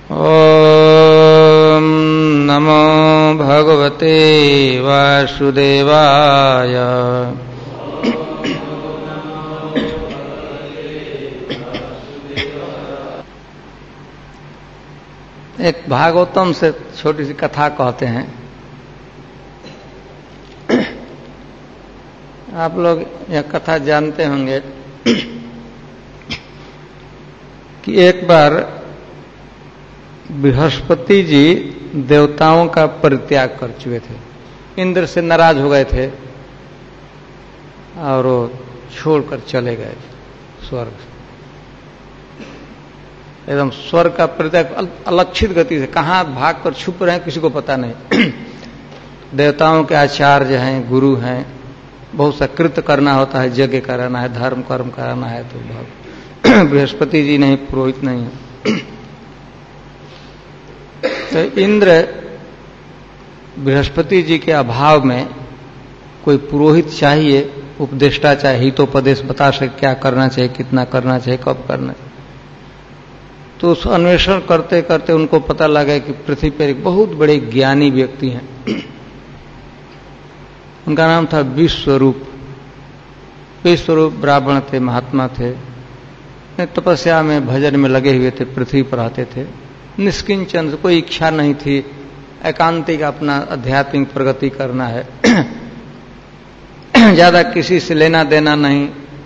ओम नमो भगवते वासुदेवाय। एक भागवतम से छोटी सी कथा कहते हैं। आप लोग यह कथा जानते होंगे कि एक बार बृहस्पति जी देवताओं का परित्याग कर चुके थे। इंद्र से नाराज हो गए थे और वो छोड़कर चले गए स्वर्ग से। एकदम स्वर्ग का परित्याग अलक्षित गति से, कहाँ भाग कर छुप रहे हैं किसी को पता नहीं। देवताओं के आचार्य हैं, गुरु हैं, बहुत सा कृत्य करना होता है, यज्ञ कराना है, धर्म कर्म कराना है, तो बृहस्पति जी नहीं, पुरोहित नहीं है। तो इंद्र बृहस्पति जी के अभाव में कोई पुरोहित चाहिए, उपदेष्टा चाहिए, हितोपदेश बता सके क्या करना चाहिए, कितना करना चाहिए, कब करना चाहिए। तो उस अन्वेषण करते करते उनको पता लगा कि पृथ्वी पर एक बहुत बड़े ज्ञानी व्यक्ति हैं। उनका नाम था विश्वरूप। विश्वरूप ब्राह्मण थे, महात्मा थे, तपस्या में भजन में लगे हुए थे, पृथ्वी पर आते थे, निष्किंचन, कोई इच्छा नहीं थी, एकांतिक अपना आध्यात्मिक प्रगति करना है, ज्यादा किसी से लेना देना नहीं।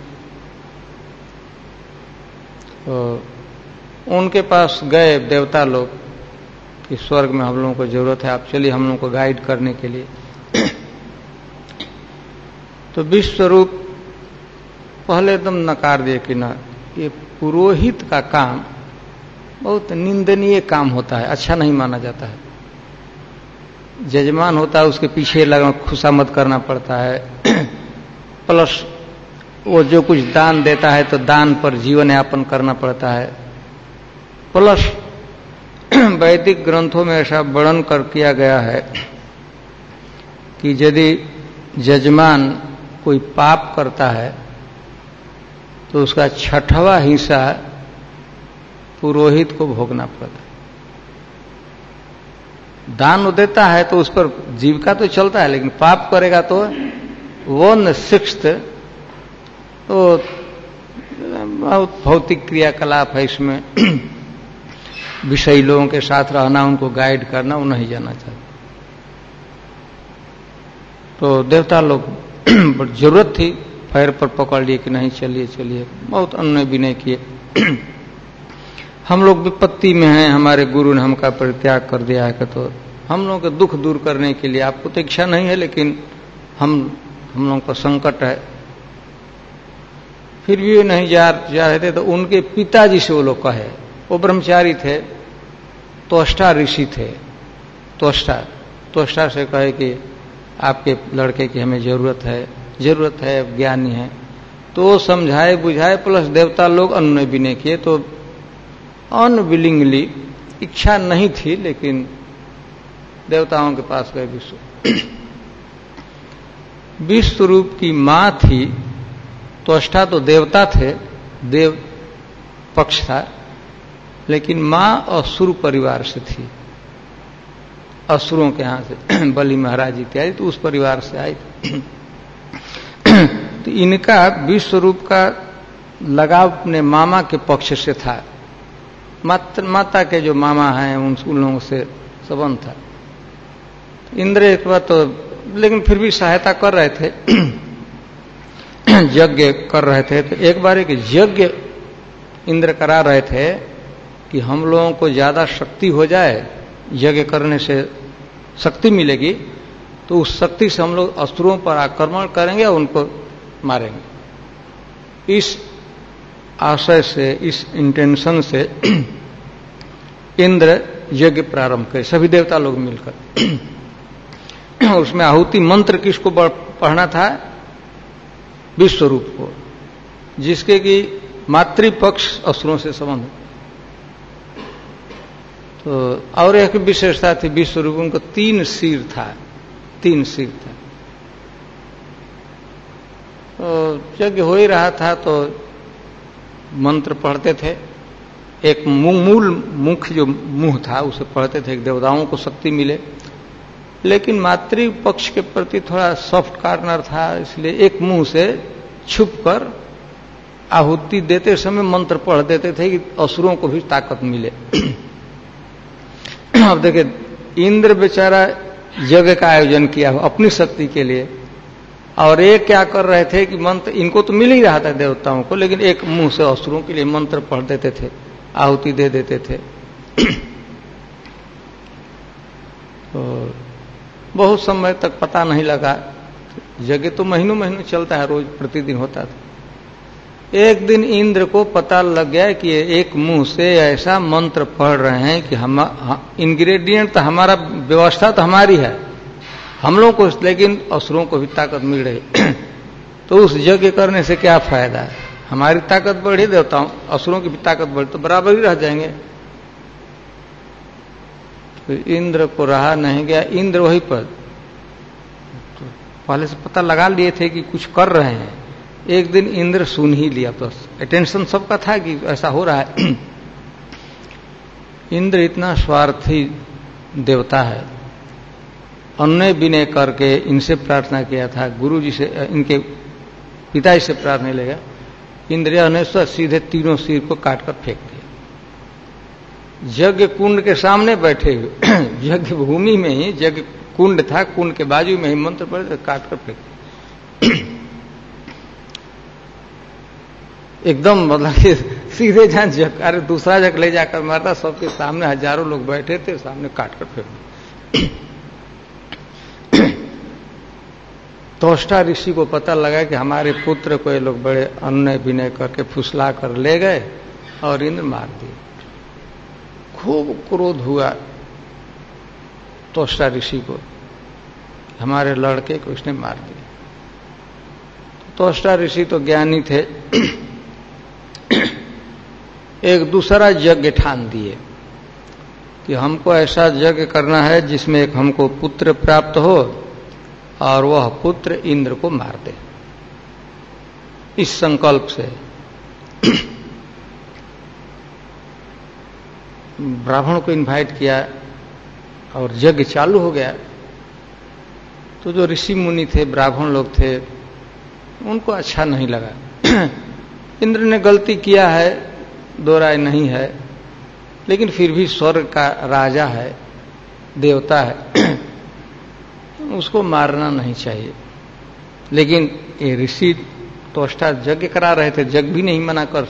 तो उनके पास गए देवता लोग कि स्वर्ग में हम लोगों को जरूरत है, आप चलिए हम लोगों को गाइड करने के लिए। तो विश्वरूप पहले एकदम नकार दिए कि ना, ये पुरोहित का काम बहुत निंदनीय काम होता है, अच्छा नहीं माना जाता है। जजमान होता है, उसके पीछे लगना, खुशामद करना पड़ता है, प्लस वो जो कुछ दान देता है तो दान पर जीवन यापन करना पड़ता है, प्लस वैदिक ग्रंथों में ऐसा वर्णन कर किया गया है कि यदि जजमान कोई पाप करता है तो उसका 6वां हिस्सा पुरोहित को भोगना पड़ता है। दान देता है तो उस पर जीविका तो चलता है, लेकिन पाप करेगा तो 1/6 तो बहुत भौतिक क्रियाकलाप है इसमें। विषयी लोगों के साथ रहना, उनको गाइड करना, वो नहीं जाना चाहते। तो देवता लोग जरूरत थी, पैर पर पकड़ लिए कि नहीं चलिए चलिए, बहुत अनुनय विनय किए। हम लोग विपत्ति में हैं, हमारे गुरु ने हमका परित्याग कर दिया है, तो हम लोगों के दुख दूर करने के लिए, आपको तो इच्छा नहीं है लेकिन हम लोगों का संकट है, फिर भी नहीं जा रहे थे। तो उनके पिताजी से वो लोग कहे, वो ब्रह्मचारी थे, त्वष्टा ऋषि थे, त्वष्टा से कहे कि आपके लड़के की हमें जरूरत है, ज्ञानी है। तो समझाए बुझाए, प्लस देवता लोग अनुनय विनय किए, तो अनविलिंगली, इच्छा नहीं थी लेकिन देवताओं के पास गए। विश्वरूप की मां थी, त्वष्टा तो देवता थे, देव पक्ष था, लेकिन मां असुर परिवार से थी, असुरों के यहां से, बलि महाराज इत्यादि, तो उस परिवार से आई थी। तो इनका विश्वरूप का लगाव अपने मामा के पक्ष से था, माता के जो मामा हैं उन लोगों से संबंध था। इंद्र एक बार तो, लेकिन फिर भी सहायता कर रहे थे, यज्ञ कर रहे थे। तो एक बार एक यज्ञ इंद्र करा रहे थे कि हम लोगों को ज्यादा शक्ति हो जाए, यज्ञ करने से शक्ति मिलेगी, तो उस शक्ति से हम लोग असुरों पर आक्रमण करेंगे और उनको मारेंगे। इस आशय से, इस इंटेंशन से इंद्र यज्ञ प्रारंभ करे, सभी देवता लोग मिलकर। उसमें आहुति मंत्र किसको पढ़ना था? विश्वरूप को, जिसके कि मातृपक्ष असुरों से संबंध। तो और एक विशेषता थी विश्वरूप, उनको 3 सिर था। तो यज्ञ हो ही रहा था, तो मंत्र पढ़ते थे, एक मूल मुख्य जो मुंह था उसे पढ़ते थे, देवताओं को शक्ति मिले, लेकिन मातृ पक्ष के प्रति थोड़ा सॉफ्ट कॉर्नर था, इसलिए एक मुंह से छुपकर आहुति देते समय मंत्र पढ़ देते थे कि असुरों को भी ताकत मिले। अब देखिए इंद्र बेचारा यज्ञ का आयोजन किया हो अपनी शक्ति के लिए, और एक क्या कर रहे थे कि मंत्र इनको तो मिल ही रहा था देवताओं को, लेकिन एक मुंह से असुरों के लिए मंत्र पढ़ देते थे, आहुति दे देते थे। तो बहुत समय तक पता नहीं लगा, यज्ञ तो महीनों महीनों चलता है, रोज प्रतिदिन होता था। एक दिन इंद्र को पता लग गया कि एक मुंह से ऐसा मंत्र पढ़ रहे हैं कि हम इंग्रेडिएंट तो हमारा, व्यवस्था तो हमारी है हम लोगों को, लेकिन असुरों को भी ताकत मिल रही। तो उस यज्ञ करने से क्या फायदा है, हमारी ताकत बढ़ी, देवताओं असुरों की भी ताकत बढ़ी, तो बराबर ही रह जाएंगे। तो इंद्र को रहा नहीं गया, इंद्र वही पर तो पहले से पता लगा लिए थे कि कुछ कर रहे हैं। एक दिन इंद्र सुन ही लिया, बस अटेंशन सबका था कि ऐसा हो रहा है। इंद्र इतना स्वार्थी देवता है, अन्य विनय करके इनसे प्रार्थना किया था, गुरु जी से, इनके पिता जी से प्रार्थना लेगा। इंद्र ने सीधे तीनों सिर को काटकर फेंक दिया। यज्ञ कुंड के सामने बैठे हुए, यज्ञ भूमि में ही यज्ञ कुंड था, कुंड के बाजू में ही मंत्र पढ़े, काटकर फेंक दिया। एकदम मतलब कि सीधे जहां जग, अरे दूसरा जग ले जाकर मारता, सबके सामने हजारों लोग बैठे थे, सामने काटकर फेंक दिया। त्वष्टा ऋषि को पता लगा कि हमारे पुत्र को ये लोग बड़े अन्य विनय करके फुसला कर ले गए और इंद्र मार दिए। खूब क्रोध हुआ त्वष्टा ऋषि को, हमारे लड़के को इसने मार दिया। त्वष्टा ऋषि तो ज्ञानी थे, एक दूसरा यज्ञ ठान दिए कि हमको ऐसा यज्ञ करना है जिसमें एक हमको पुत्र प्राप्त हो और वह पुत्र इंद्र को मार दे। इस संकल्प से ब्राह्मण को इनवाइट किया और यज्ञ चालू हो गया। तो जो ऋषि मुनि थे, ब्राह्मण लोग थे, उनको अच्छा नहीं लगा। इंद्र ने गलती किया है, दो राय नहीं है, लेकिन फिर भी स्वर्ग का राजा है, देवता है, उसको मारना नहीं चाहिए। लेकिन ये ऋषि त्वष्टा यज्ञ करा रहे थे, यज्ञ भी नहीं मना कर।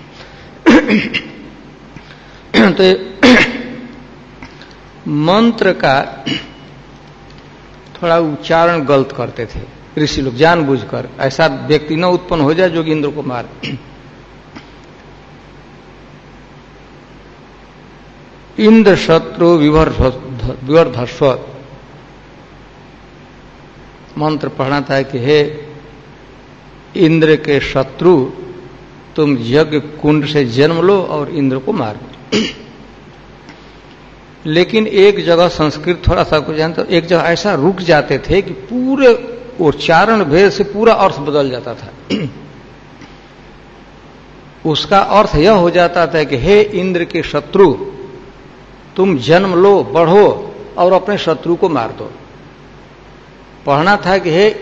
तो मंत्र का थोड़ा उच्चारण गलत करते थे ऋषि लोग, जानबूझकर, ऐसा व्यक्ति न उत्पन्न हो जाए जो कि इंद्र को मार। इंद्र शत्रु विवर्धस्व मंत्र पढ़ना था कि हे इंद्र के शत्रु, तुम यज्ञ कुंड से जन्म लो और इंद्र को मार दो। लेकिन एक जगह संस्कृत थोड़ा सा कुछ जानते, एक जगह ऐसा रुक जाते थे कि पूरे उच्चारण भेद से पूरा अर्थ बदल जाता था। उसका अर्थ यह हो जाता था कि हे इंद्र के शत्रु, तुम जन्म लो, बढ़ो और अपने शत्रु को मार दो। पढ़ना था कि हे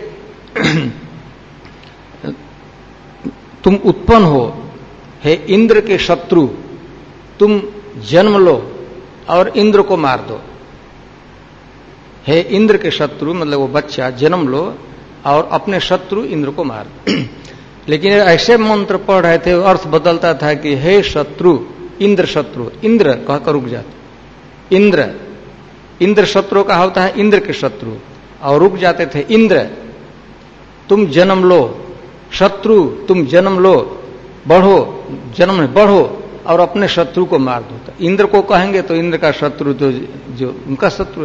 तुम उत्पन्न हो, हे इंद्र के शत्रु, तुम जन्म लो और इंद्र को मार दो। हे इंद्र के शत्रु मतलब वो बच्चा, जन्म लो और अपने शत्रु इंद्र को मार दो। लेकिन ऐसे मंत्र पढ़ रहे थे, अर्थ बदलता था कि हे शत्रु, इंद्र शत्रु, इंद्र कहकर रुक जाते। इंद्र, इंद्र शत्रु का होता है इंद्र के शत्रु, और रुक जाते थे इंद्र, तुम जन्म लो, शत्रु तुम जन्म लो, बढ़ो, जन्म में बढ़ो और अपने शत्रु को मार दो। तो इंद्र को कहेंगे तो इंद्र का शत्रु तो जो उनका शत्रु।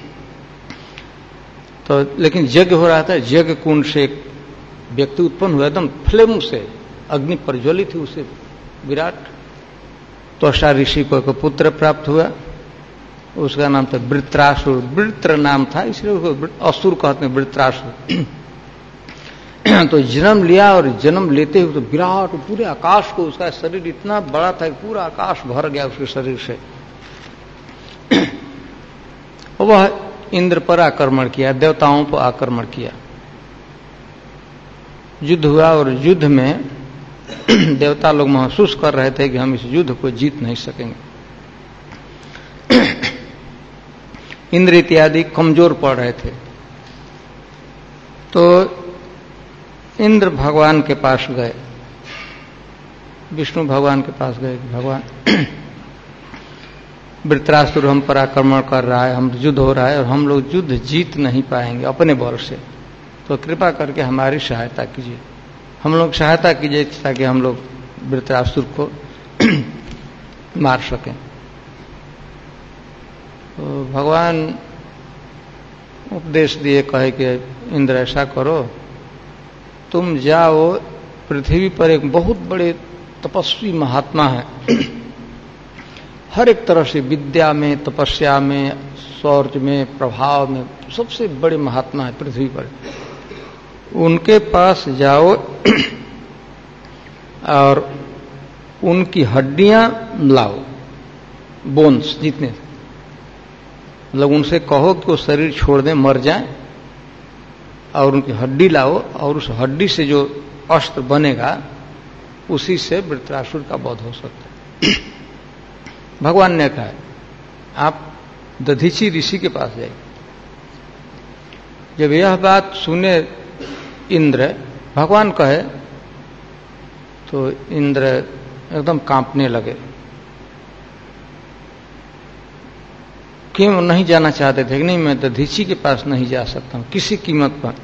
तो लेकिन यज्ञ हो रहा था, यज्ञ कुंड से एक व्यक्ति उत्पन्न हुआ, एकदम फ्लेम से, अग्नि प्रज्वलित थी उसे, विराट। त्वष्टा ऋषि को एक पुत्र प्राप्त हुआ, उसका नाम था वृत्रासुर। वृत्र नाम था, इसलिए उसको असुर कहते हैं, वृत्रासुर। तो जन्म लिया और जन्म लेते हुए तो विराट पूरे आकाश को, उसका शरीर इतना बड़ा था कि पूरा आकाश भर गया उसके शरीर से। वह इंद्र पर आक्रमण किया, देवताओं पर आक्रमण किया। युद्ध हुआ और युद्ध में देवता लोग महसूस कर रहे थे कि हम इस युद्ध को जीत नहीं सकेंगे। इंद्र इत्यादि कमजोर पड़ रहे थे। तो इंद्र भगवान के पास गए, विष्णु भगवान के पास गए कि भगवान वृत्रासुर हम पर आक्रमण कर रहा है, हम युद्ध हो रहा है और हम लोग युद्ध जीत नहीं पाएंगे अपने बल से, तो कृपा करके हमारी सहायता कीजिए, हम लोग सहायता कीजिए ताकि हम लोग वृत्रासुर को मार सकें। तो भगवान उपदेश दिए, कहे कि इंद्र ऐसा करो, तुम जाओ, पृथ्वी पर एक बहुत बड़े तपस्वी महात्मा है, हर एक तरह से विद्या में, तपस्या में, शौर्य में, प्रभाव में सबसे बड़े महात्मा है पृथ्वी पर, उनके पास जाओ और उनकी हड्डियां लाओ, बोन्स जितने, मतलब उनसे कहो कि वो शरीर छोड़ दें, मर जाएं, और उनकी हड्डी लाओ और उस हड्डी से जो अस्त्र बनेगा उसी से वृत्रासुर का वध हो सकता है। भगवान ने कहा आप दधीची ऋषि के पास जाइए। जब यह बात सुने इंद्र, भगवान कहे, तो इंद्र एकदम कांपने लगे। क्यों नहीं जाना चाहते थे कि नहीं, मैं दधीची के पास नहीं जा सकता हूं किसी कीमत पर।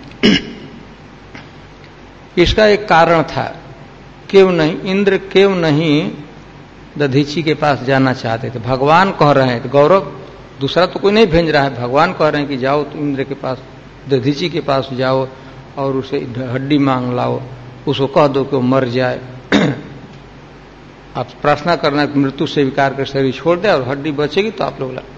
इसका एक कारण था, क्यों नहीं इंद्र क्यों नहीं दधीची के पास जाना चाहते थे। भगवान कह रहे हैं, तो गौरव दूसरा तो कोई नहीं भेज रहा है, भगवान कह रहे हैं कि जाओ तो इंद्र के पास, दधीची के पास जाओ और उसे हड्डी मांग लाओ, उसको कह दो कि वो मर जाए। आप प्रार्थना करना कि मृत्यु से विकार कर शरीर छोड़ दे और हड्डी बचेगी तो आप लोग ला।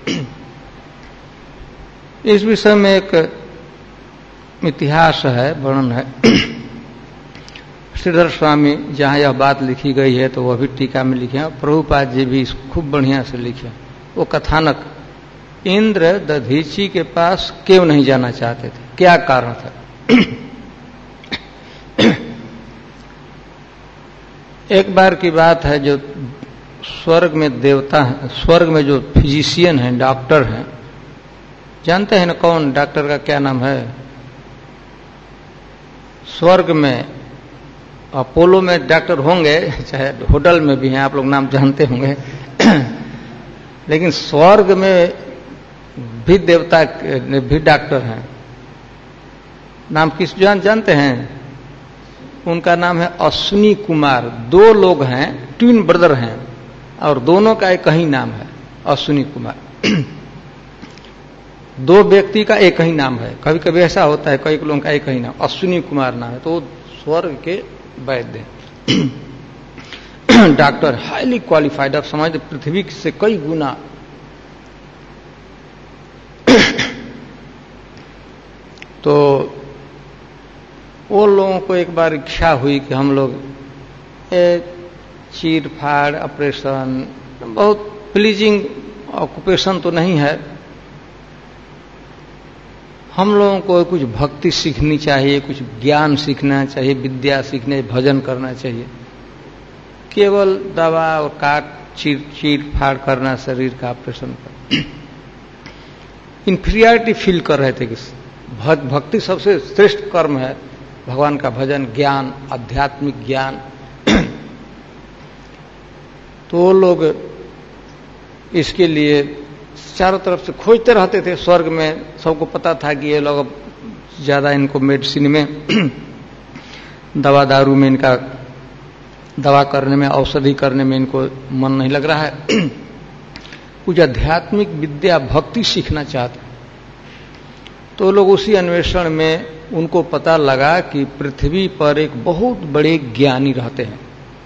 इस विषय में एक इतिहास है, वर्णन है। श्रीधर स्वामी जहां यह बात लिखी गई है तो वह भी टीका में लिखे हैं, प्रभुपाद जी भी खूब बढ़िया से लिखे। वो कथानक, इंद्र दधीची के पास क्यों नहीं जाना चाहते थे, क्या कारण था। एक बार की बात है, जो स्वर्ग में देवता हैं, स्वर्ग में जो फिजिशियन हैं, डॉक्टर हैं, जानते हैं ना कौन, डॉक्टर का क्या नाम है। स्वर्ग में अपोलो में डॉक्टर होंगे, चाहे होटल में भी हैं, आप लोग नाम जानते होंगे। लेकिन स्वर्ग में भी देवता भी डॉक्टर हैं। नाम किस जानते हैं? उनका नाम है अश्विनी कुमार। दो लोग हैं, ट्विन ब्रदर हैं, और दोनों का एक ही नाम है, अश्विनी कुमार। दो व्यक्ति का एक ही नाम है। कभी कभी ऐसा होता है, कई लोगों का एक ही नाम, अश्विनी कुमार नाम है, तो स्वर्ग के वैद्य डॉक्टर, हाईली क्वालिफाइड, आप समझते पृथ्वी से कई गुना। तो वो लोगों को एक बार इच्छा हुई कि हम लोग चीर फाड़ ऑपरेशन, बहुत प्लीजिंग ऑक्यूपेशन तो नहीं है, हम लोगों को कुछ भक्ति सीखनी चाहिए, कुछ ज्ञान सीखना चाहिए, विद्या सीखने, भजन करना चाहिए। केवल दवा और काट चीर फाड़ करना शरीर का ऑपरेशन पर इंफीरियरिटी फील कर रहे थे कि भक्ति सबसे श्रेष्ठ कर्म है, भगवान का भजन, ज्ञान, आध्यात्मिक ज्ञान। तो लोग इसके लिए चारों तरफ से खोजते रहते थे। स्वर्ग में सबको पता था कि ये लोग ज्यादा, इनको मेडिसिन में, दवा दारू में, इनका दवा करने में, औषधि करने में इनको मन नहीं लग रहा है। कुछ आध्यात्मिक विद्या, भक्ति सीखना चाहते। तो लोग उसी अन्वेषण में, उनको पता लगा कि पृथ्वी पर एक बहुत बड़े ज्ञानी रहते हैं।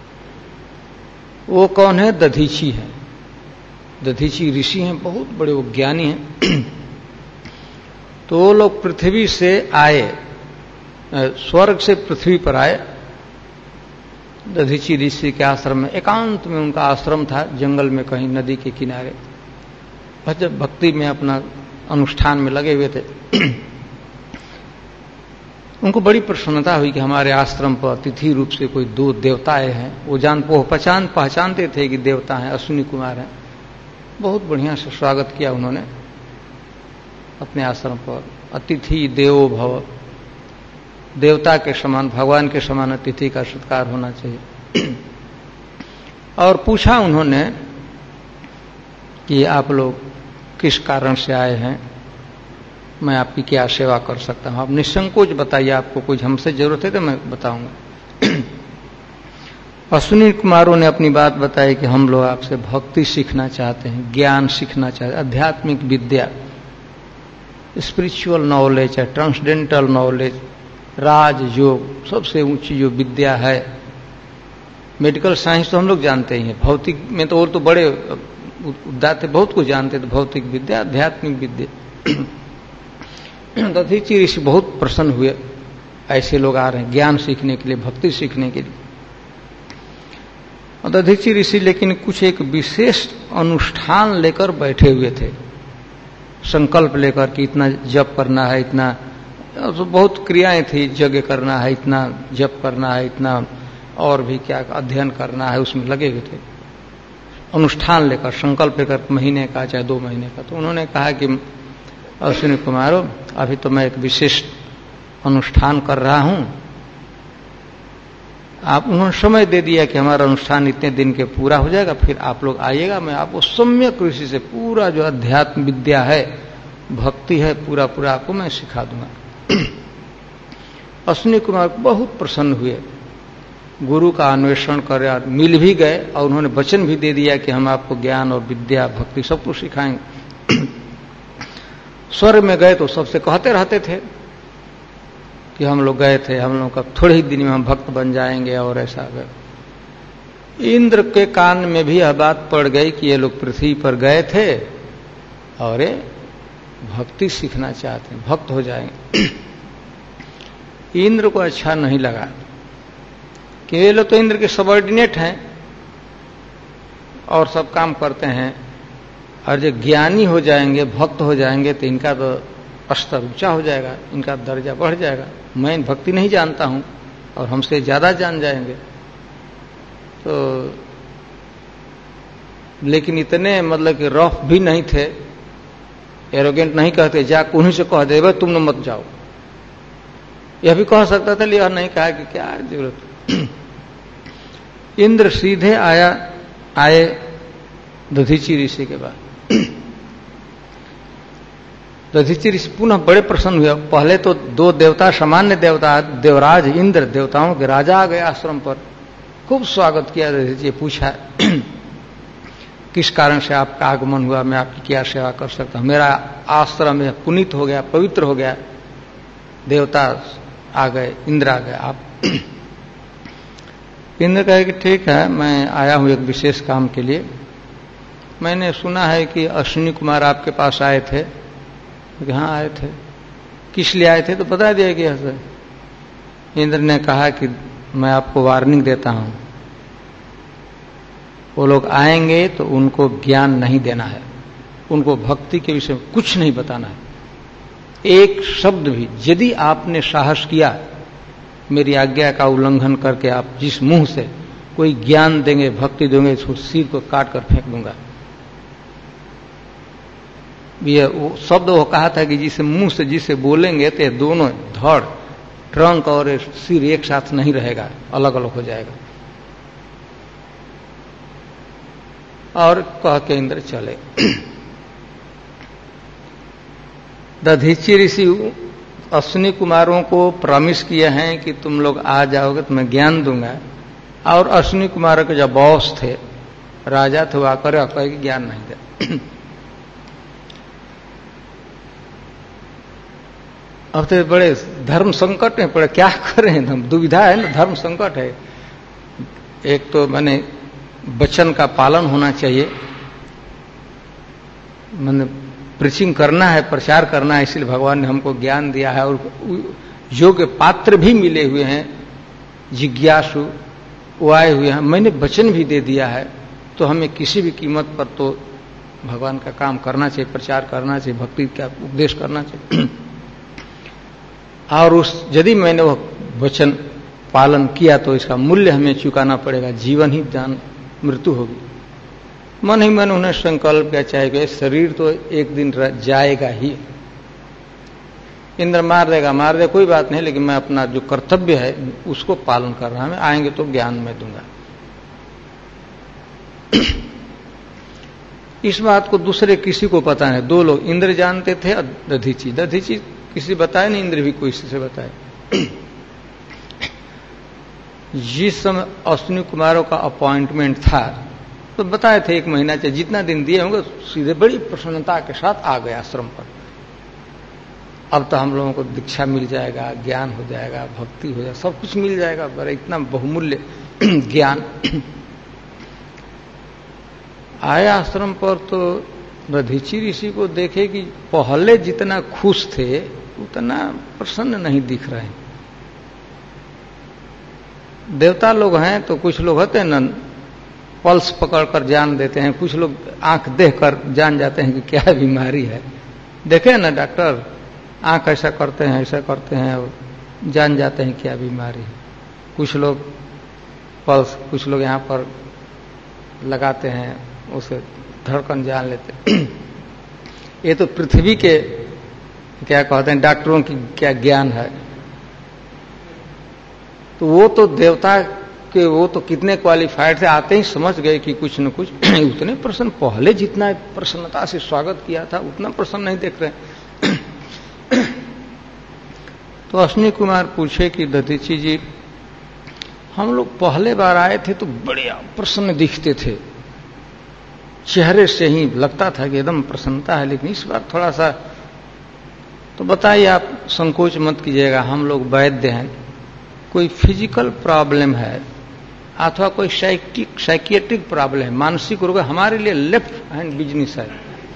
वो कौन है? दधीची है। दधीची ऋषि हैं, बहुत बड़े वो ज्ञानी हैं। तो वो लोग पृथ्वी से आए स्वर्ग से पृथ्वी पर आए। दधीची ऋषि के आश्रम में, एकांत में उनका आश्रम था, जंगल में कहीं नदी के किनारे। जब भक्ति में अपना अनुष्ठान में लगे हुए थे, उनको बड़ी प्रसन्नता हुई कि हमारे आश्रम पर अतिथि रूप से कोई दो देवता आए हैं। वो पहचानते थे कि देवता हैं, अश्विनी कुमार हैं। बहुत बढ़िया से स्वागत किया उन्होंने अपने आश्रम पर। अतिथि देवो भव, देवता के समान, भगवान के समान अतिथि का सत्कार होना चाहिए। और पूछा उन्होंने कि आप लोग किस कारण से आए हैं, मैं आपकी क्या सेवा कर सकता हूं। आप निसंकोच बताइए, आपको कुछ हमसे जरूरत है तो मैं बताऊंगा। अश्विनी कुमारों ने अपनी बात बताई कि हम लोग आपसे भक्ति सीखना चाहते हैं, ज्ञान सीखना चाहते हैं, आध्यात्मिक विद्या, स्पिरिचुअल नॉलेज है, ट्रांसडेंटल नॉलेज, राजयोग, सबसे ऊंची जो विद्या है। मेडिकल साइंस तो हम लोग जानते ही हैं, भौतिक में तो और तो बड़े उदाते बहुत कुछ जानते थे। भौतिक विद्या, आध्यात्मिक विद्या। दधीची ऋषि बहुत प्रसन्न हुए, ऐसे लोग आ रहे हैं ज्ञान सीखने के लिए, भक्ति सीखने के लिए। और दधीची ऋषि लेकिन कुछ एक विशेष अनुष्ठान लेकर बैठे हुए थे, संकल्प लेकर कि इतना जप करना है, इतना, तो बहुत क्रियाएं थी, यज्ञ करना है, इतना जप करना है, इतना और भी क्या अध्ययन करना है, उसमें लगे हुए थे। अनुष्ठान लेकर, संकल्प लेकर, महीने का चाहे 2 महीने का। तो उन्होंने कहा कि अश्विनी कुमारों, अभी तो मैं एक विशिष्ट अनुष्ठान कर रहा हूं, आप, उन्होंने समय दे दिया कि हमारा अनुष्ठान इतने दिन के पूरा हो जाएगा, फिर आप लोग आइएगा, मैं आपको सम्यक ऋषि से पूरा जो अध्यात्म विद्या है, भक्ति है, पूरा पूरा आपको मैं सिखा दूंगा। अश्विनी कुमार बहुत प्रसन्न हुए, गुरु का अन्वेषण कर और मिल भी गए, और उन्होंने वचन भी दे दिया कि हम आपको ज्ञान और विद्या, भक्ति सब कुछ सिखाएंगे। स्वर्ग में गए तो सबसे कहते रहते थे कि हम लोग गए थे, हम लोग का थोड़े ही दिन में हम भक्त बन जाएंगे, और ऐसा गए। इंद्र के कान में भी यह बात पड़ गई कि ये लोग पृथ्वी पर गए थे और ये भक्ति सीखना चाहते हैं, भक्त हो जाएंगे। इंद्र को अच्छा नहीं लगा कि ये लोग तो इंद्र के सबॉर्डिनेट हैं और सब काम करते हैं, और जो ज्ञानी हो जाएंगे, भक्त हो जाएंगे, तो इनका तो स्तर ऊंचा हो जाएगा, इनका दर्जा बढ़ जाएगा। मैं भक्ति नहीं जानता हूं और हमसे ज्यादा जान जाएंगे। तो लेकिन इतने मतलब कि रफ भी नहीं थे, एरोगेंट नहीं कहते जा उन्हीं से कह दे तुम न मत जाओ, यह भी कह सकता था, लेकिन नहीं कहा कि क्या जरूरत। इंद्र सीधे आए दधीची ऋषि के बाद। दधीची ऋषि पुनः बड़े प्रसन्न हुए। पहले तो 2 देवता, सामान्य देवता, देवराज इंद्र, देवताओं के राजा आ गए आश्रम पर, खूब स्वागत किया। दधीची पूछा किस कारण से आपका आगमन हुआ, मैं आपकी क्या सेवा कर सकता हूं। मेरा आश्रम में पुनीत हो गया, पवित्र हो गया, देवता आ गए, इंद्र आ गए, आप। इंद्र कहे कि ठीक है, मैं आया हूं एक विशेष काम के लिए। मैंने सुना है कि अश्विनी कुमार आपके पास आए थे। हाँ आए थे। किस लिए आए थे तो बता दिया गया सर। इंद्र ने कहा कि मैं आपको वार्निंग देता हूं, वो लोग आएंगे तो उनको ज्ञान नहीं देना है, उनको भक्ति के विषय में कुछ नहीं बताना है। एक शब्द भी यदि आपने साहस किया, मेरी आज्ञा का उल्लंघन करके आप जिस मुंह से कोई ज्ञान देंगे, भक्ति देंगे, उसको सिर को काट कर फेंक दूंगा। ये वो शब्द वो कहा था कि जिसे मुंह से जिसे बोलेंगे तो दोनों धड़, ट्रंक और सिर एक साथ नहीं रहेगा, अलग अलग हो जाएगा। और कह के इंद्र चले। दधीची ऋषि अश्विनी कुमारों को प्रॉमिस किए हैं कि तुम लोग आ जाओगे तो मैं ज्ञान दूंगा, और अश्विनी कुमारों के जो बॉस थे, राजा थे, वो आकर कहे कि ज्ञान नहीं दे। अब तो बड़े धर्म संकट में पड़े, क्या करें, हम दुविधा है ना, धर्म संकट है। एक तो मैंने वचन का पालन होना चाहिए, मैंने प्रीचिंग करना है, प्रचार करना है, इसलिए भगवान ने हमको ज्ञान दिया है, और योग्य पात्र भी मिले हुए हैं, जिज्ञासु वो आए हुए हैं, मैंने वचन भी दे दिया है, तो हमें किसी भी कीमत पर तो भगवान का काम करना चाहिए, प्रचार करना चाहिए, भक्ति का उपदेश करना चाहिए। और यदि मैंने वह वचन पालन किया तो इसका मूल्य हमें चुकाना पड़ेगा, जीवन ही दान मृत्यु होगी। मन ही मन उन्हें संकल्प किया, चाहे शरीर तो एक दिन जाएगा ही, इंद्र मार देगा कोई बात नहीं, लेकिन मैं अपना जो कर्तव्य है उसको पालन कर रहा हूं, आएंगे तो ज्ञान मैं दूंगा। इस बात को दूसरे किसी को पता नहीं, दो लोग, इंद्र जानते थे और दधीची किसी बताए नहीं, इंद्र भी कोई से बताए। जिस समय अश्विनी कुमारों का अपॉइंटमेंट था तो बताए थे 1 महीना चाहिए, जितना दिन दिए होंगे सीधे बड़ी प्रसन्नता के साथ आ गए आश्रम पर। अब तो हम लोगों को दीक्षा मिल जाएगा, ज्ञान हो जाएगा, भक्ति हो जाएगा, सब कुछ मिल जाएगा, पर इतना बहुमूल्य ज्ञान। आए आश्रम पर तो दधीची ऋषि को देखे कि पहले जितना खुश थे उतना प्रसन्न नहीं दिख रहे। देवता लोग हैं तो कुछ लोग होते हैं ना, पल्स पकड़कर जान देते हैं, कुछ लोग आंख देखकर जान जाते हैं कि क्या बीमारी है। देखे ना डॉक्टर, आंख ऐसा करते हैं और जान जाते हैं क्या बीमारी है। कुछ लोग पल्स, कुछ लोग यहाँ पर लगाते हैं, उसे धड़कन जान लेते हैं। ये तो पृथ्वी के क्या कहते हैं डॉक्टरों की क्या ज्ञान है। तो वो तो देवता के वो तो कितने क्वालिफाइड थे, आते ही समझ गए कि कुछ न कुछ। उतने प्रसन्न, पहले जितना प्रसन्नता से स्वागत किया था उतना प्रसन्न नहीं देख रहे। तो अश्विनी कुमार पूछे कि दधीची जी, हम लोग पहले बार आए थे तो बड़े प्रसन्न दिखते थे, चेहरे से ही लगता था कि एकदम प्रसन्नता है, लेकिन इस बार थोड़ा सा, तो बताइए, आप संकोच मत कीजिएगा, हम लोग वैद्य हैं, कोई फिजिकल प्रॉब्लम है अथवा कोई साइकियाट्रिक प्रॉब्लम है, मानसिक रोग है, हमारे लिए लेफ्ट हैंड बिजनेस है।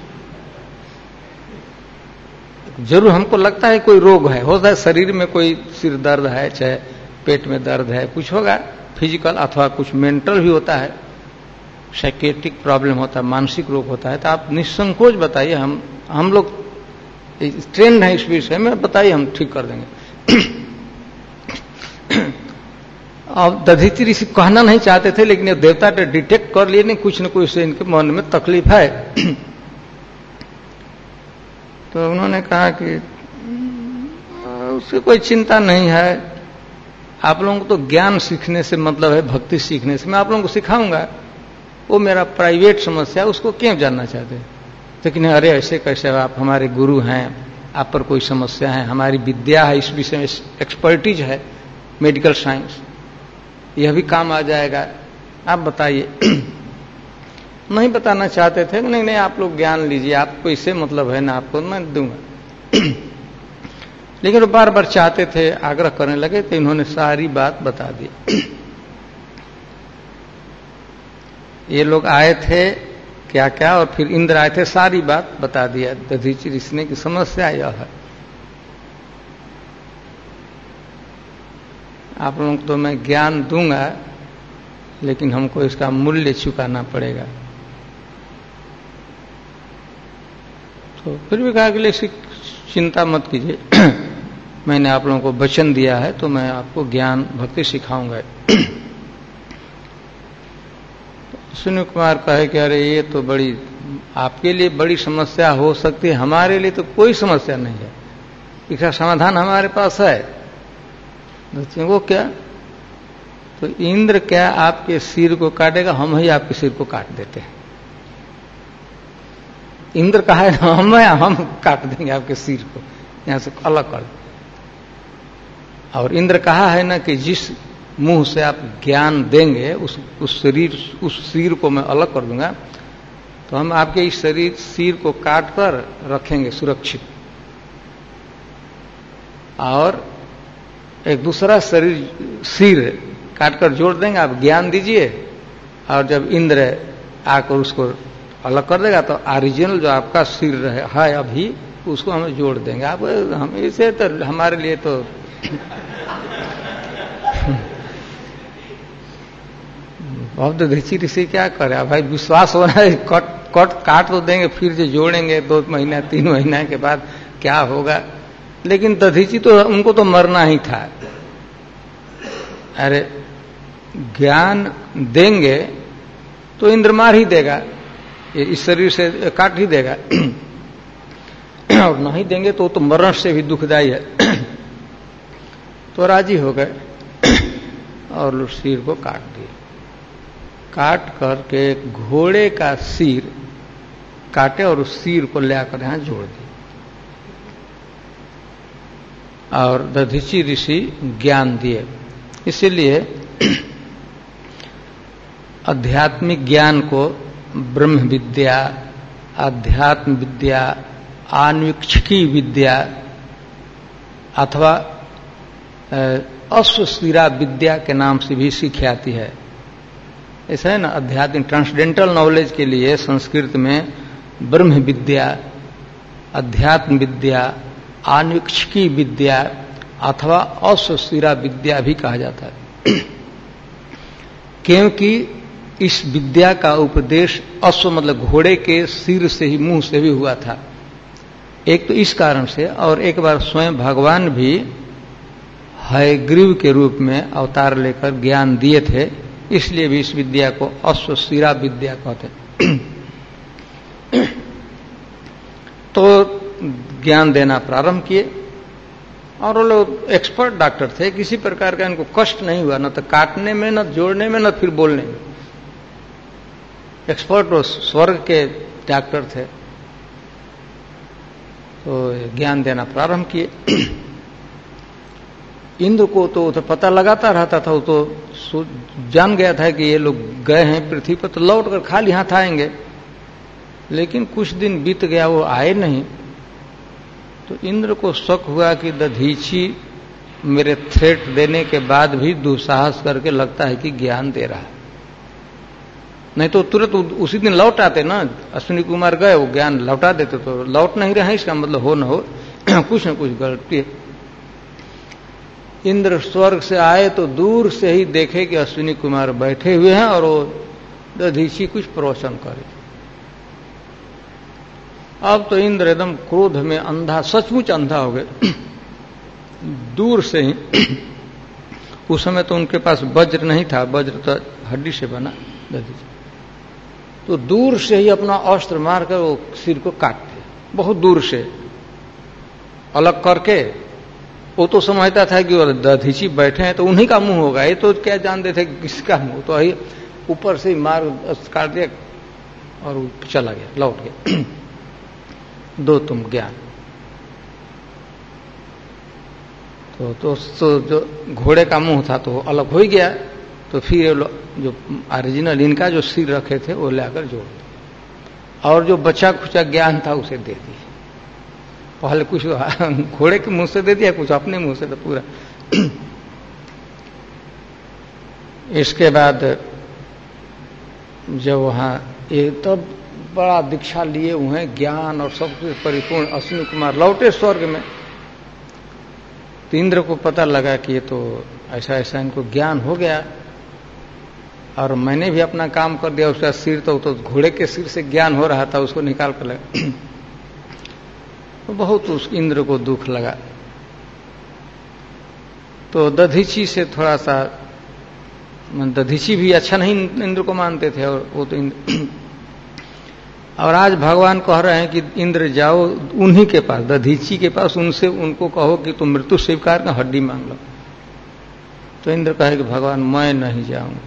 जरूर हमको लगता है कोई रोग है, होता है शरीर में कोई सिर दर्द है, चाहे पेट में दर्द है, कुछ होगा फिजिकल, अथवा कुछ मेंटल भी होता है, साइकियाट्रिक प्रॉब्लम होता है, मानसिक रोग होता है। तो आप निसंकोच बताइए, हम लोग ट्रेंड है इस विषय में, बताइए, हम ठीक कर देंगे। अब दधीची ऋषि कहना नहीं चाहते थे, लेकिन देवता ने डिटेक्ट कर लिए, नहीं कुछ न कुछ से इनके मन में तकलीफ है। तो उन्होंने कहा कि उसकी कोई चिंता नहीं है, आप लोगों को तो ज्ञान सीखने से मतलब है, भक्ति सीखने से, मैं आप लोगों को सिखाऊंगा, वो मेरा प्राइवेट समस्या है, उसको क्यों जानना चाहते हैं। लेकिन अरे ऐसे कैसे, आप हमारे गुरु हैं, आप पर कोई समस्या है, हमारी विद्या है, इस विषय में एक्सपर्टीज है, मेडिकल साइंस, यह भी काम आ जाएगा, आप बताइए। नहीं बताना चाहते थे, नहीं आप लोग ज्ञान लीजिए, आपको इससे मतलब है ना, आपको मैं दूंगा। लेकिन वो बार बार चाहते थे, आग्रह करने लगे, तो इन्होंने सारी बात बता दी। ये लोग आए थे क्या क्या, और फिर इंद्र आए थे, सारी बात बता दिया दधीची ऋषि ने कि समस्या यह है, आप लोगों को तो मैं ज्ञान दूंगा, लेकिन हमको इसका मूल्य चुकाना पड़ेगा। तो फिर भी कहा कि इसकी चिंता मत कीजिए, मैंने आप लोगों को वचन दिया है, तो मैं आपको ज्ञान भक्ति सिखाऊंगा। अश्विनी कुमार कहे कि अरे ये तो बड़ी, आपके लिए बड़ी समस्या हो सकती है, हमारे लिए तो कोई समस्या नहीं है, इसका समाधान हमारे पास है। वो क्या, तो इंद्र क्या आपके सिर को काटेगा, हम ही आपके सिर को काट देते हैं। इंद्र कहा है ना, हम काट देंगे आपके सिर को, यहां से अलग कर। और इंद्र कहा है ना कि जिस मुंह से आप ज्ञान देंगे उस सिर को मैं अलग कर दूंगा, तो हम आपके इस सिर को काट कर रखेंगे सुरक्षित, और एक दूसरा सिर काटकर जोड़ देंगे, आप ज्ञान दीजिए, और जब इंद्र आकर उसको अलग कर देगा तो ओरिजिनल जो आपका सिर है अभी, उसको हम जोड़ देंगे। आप हम इसे तो हमारे लिए तो अब दधीची ऋषि क्या करे भाई, विश्वास होना है, काट तो देंगे, फिर जो जोड़ेंगे 2 महीना 3 महीना के बाद क्या होगा। लेकिन दधीची तो उनको तो मरना ही था। अरे ज्ञान देंगे तो इंद्र मार ही देगा, ये इस शरीर से काट ही देगा, और नहीं देंगे तो मरण से भी दुखदायी है। तो राजी हो गए और सिर को काट दिए। काट करके घोड़े का सिर काटे और उस सिर को ले आकर यहां जोड़ दिए। और दधीची ऋषि ज्ञान दिए। इसीलिए आध्यात्मिक ज्ञान को ब्रह्म विद्या, आध्यात्म विद्या, आन्वीक्षिकी विद्या अथवा अश्वशिरा विद्या के नाम से भी सीखी जाती है। ऐसा है ना, आध्यात्मिक ट्रांसडेंटल नॉलेज के लिए संस्कृत में ब्रह्म विद्या, अध्यात्म विद्या, आन्वीक्षिकी विद्या अथवा अश्वशिरा विद्या भी कहा जाता है। क्योंकि इस विद्या का उपदेश अश्व मतलब घोड़े के सिर से ही, मुंह से भी हुआ था। एक तो इस कारण से, और एक बार स्वयं भगवान भी हयग्रीव के रूप में अवतार लेकर ज्ञान दिए थे, इसलिए भी इस विद्या को अश्वशिरा विद्या कहते हैं। तो ज्ञान देना प्रारंभ किए, और वो लोग एक्सपर्ट डॉक्टर थे, किसी प्रकार का इनको कष्ट नहीं हुआ, न तो काटने में, न जोड़ने में, न फिर बोलने में। एक्सपर्ट वो स्वर्ग के डॉक्टर थे। तो ज्ञान देना प्रारंभ किए। इंद्र को तो पता लगाता रहता था, वो तो जान गया था कि ये लोग गए हैं पृथ्वी पर, तो लौट कर खाली हाथ आएंगे। लेकिन कुछ दिन बीत गया, वो आए नहीं। तो इंद्र को शक हुआ कि दधीची मेरे थ्रेट देने के बाद भी दुस्साहस करके लगता है कि ज्ञान दे रहा है। नहीं तो तुरंत उसी दिन लौट आते ना, अश्विनी कुमार गए, वो ज्ञान लौटा देते। तो लौट नहीं रहे, इसका मतलब हो न हो कुछ न कुछ गलती है। इंद्र स्वर्ग से आए तो दूर से ही देखे कि अश्विनी कुमार बैठे हुए हैं और वो दधीची कुछ प्रवचन करे। अब तो इंद्र एकदम क्रोध में अंधा, सचमुच अंधा हो गए। दूर से ही, उस समय तो उनके पास वज्र नहीं था, वज्र तो हड्डी से बना दधीची, तो दूर से ही अपना अस्त्र मारकर वो सिर को काटते, बहुत दूर से अलग करके। वो तो समझता था कि वो दधीची बैठे हैं तो उन्हीं का मुंह होगा, ये तो क्या जानते थे किसका मुंह। तो ही ऊपर से मार काट दिया और वो चला गया, लौट गया। दो तुम ज्ञान। तो जो घोड़े का मुंह था तो अलग हो ही गया। तो फिर जो ओरिजिनल इनका जो सिर रखे थे वो लाकर जोड़ दिया, और जो बचा खुचा ज्ञान था उसे दे दिया। पहले कुछ घोड़े के मुंह से दे दिया, कुछ अपने मुंह से, तो पूरा। इसके बाद जब वहां तब बड़ा दीक्षा लिए हुए, ज्ञान और सब कुछ परिपूर्ण अश्विनी कुमार लौटे स्वर्ग में। तो इंद्र को पता लगा कि ये तो ऐसा ऐसा इनको ज्ञान हो गया, और मैंने भी अपना काम कर दिया। उसका सिर तो घोड़े के सिर से ज्ञान हो रहा था, उसको निकाल कर लगा। तो बहुत उस इंद्र को दुख लगा। तो दधीची से थोड़ा सा, दधीची भी अच्छा नहीं इंद्र को मानते थे, और वो तो इंद्र। और आज भगवान कह रहे हैं कि इंद्र जाओ उन्हीं के पास, दधीची के पास, उनसे उनको कहो कि तुम मृत्यु स्वीकार का हड्डी मांग लो। तो इंद्र कहे कि भगवान मैं नहीं जाऊंगा।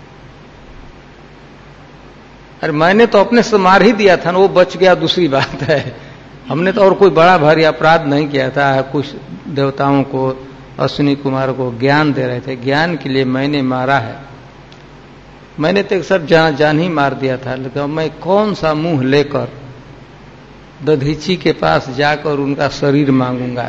अरे मैंने तो अपने से मार ही दिया था ना, वो बच गया, दूसरी बात है। हमने तो और कोई बड़ा भारी अपराध नहीं किया था। कुछ देवताओं को, अश्विनी कुमार को ज्ञान दे रहे थे, ज्ञान के लिए मैंने मारा है। मैंने तो एक सब जान ही मार दिया था, लेकिन मैं कौन सा मुंह लेकर दधीची के पास जाकर उनका शरीर मांगूंगा।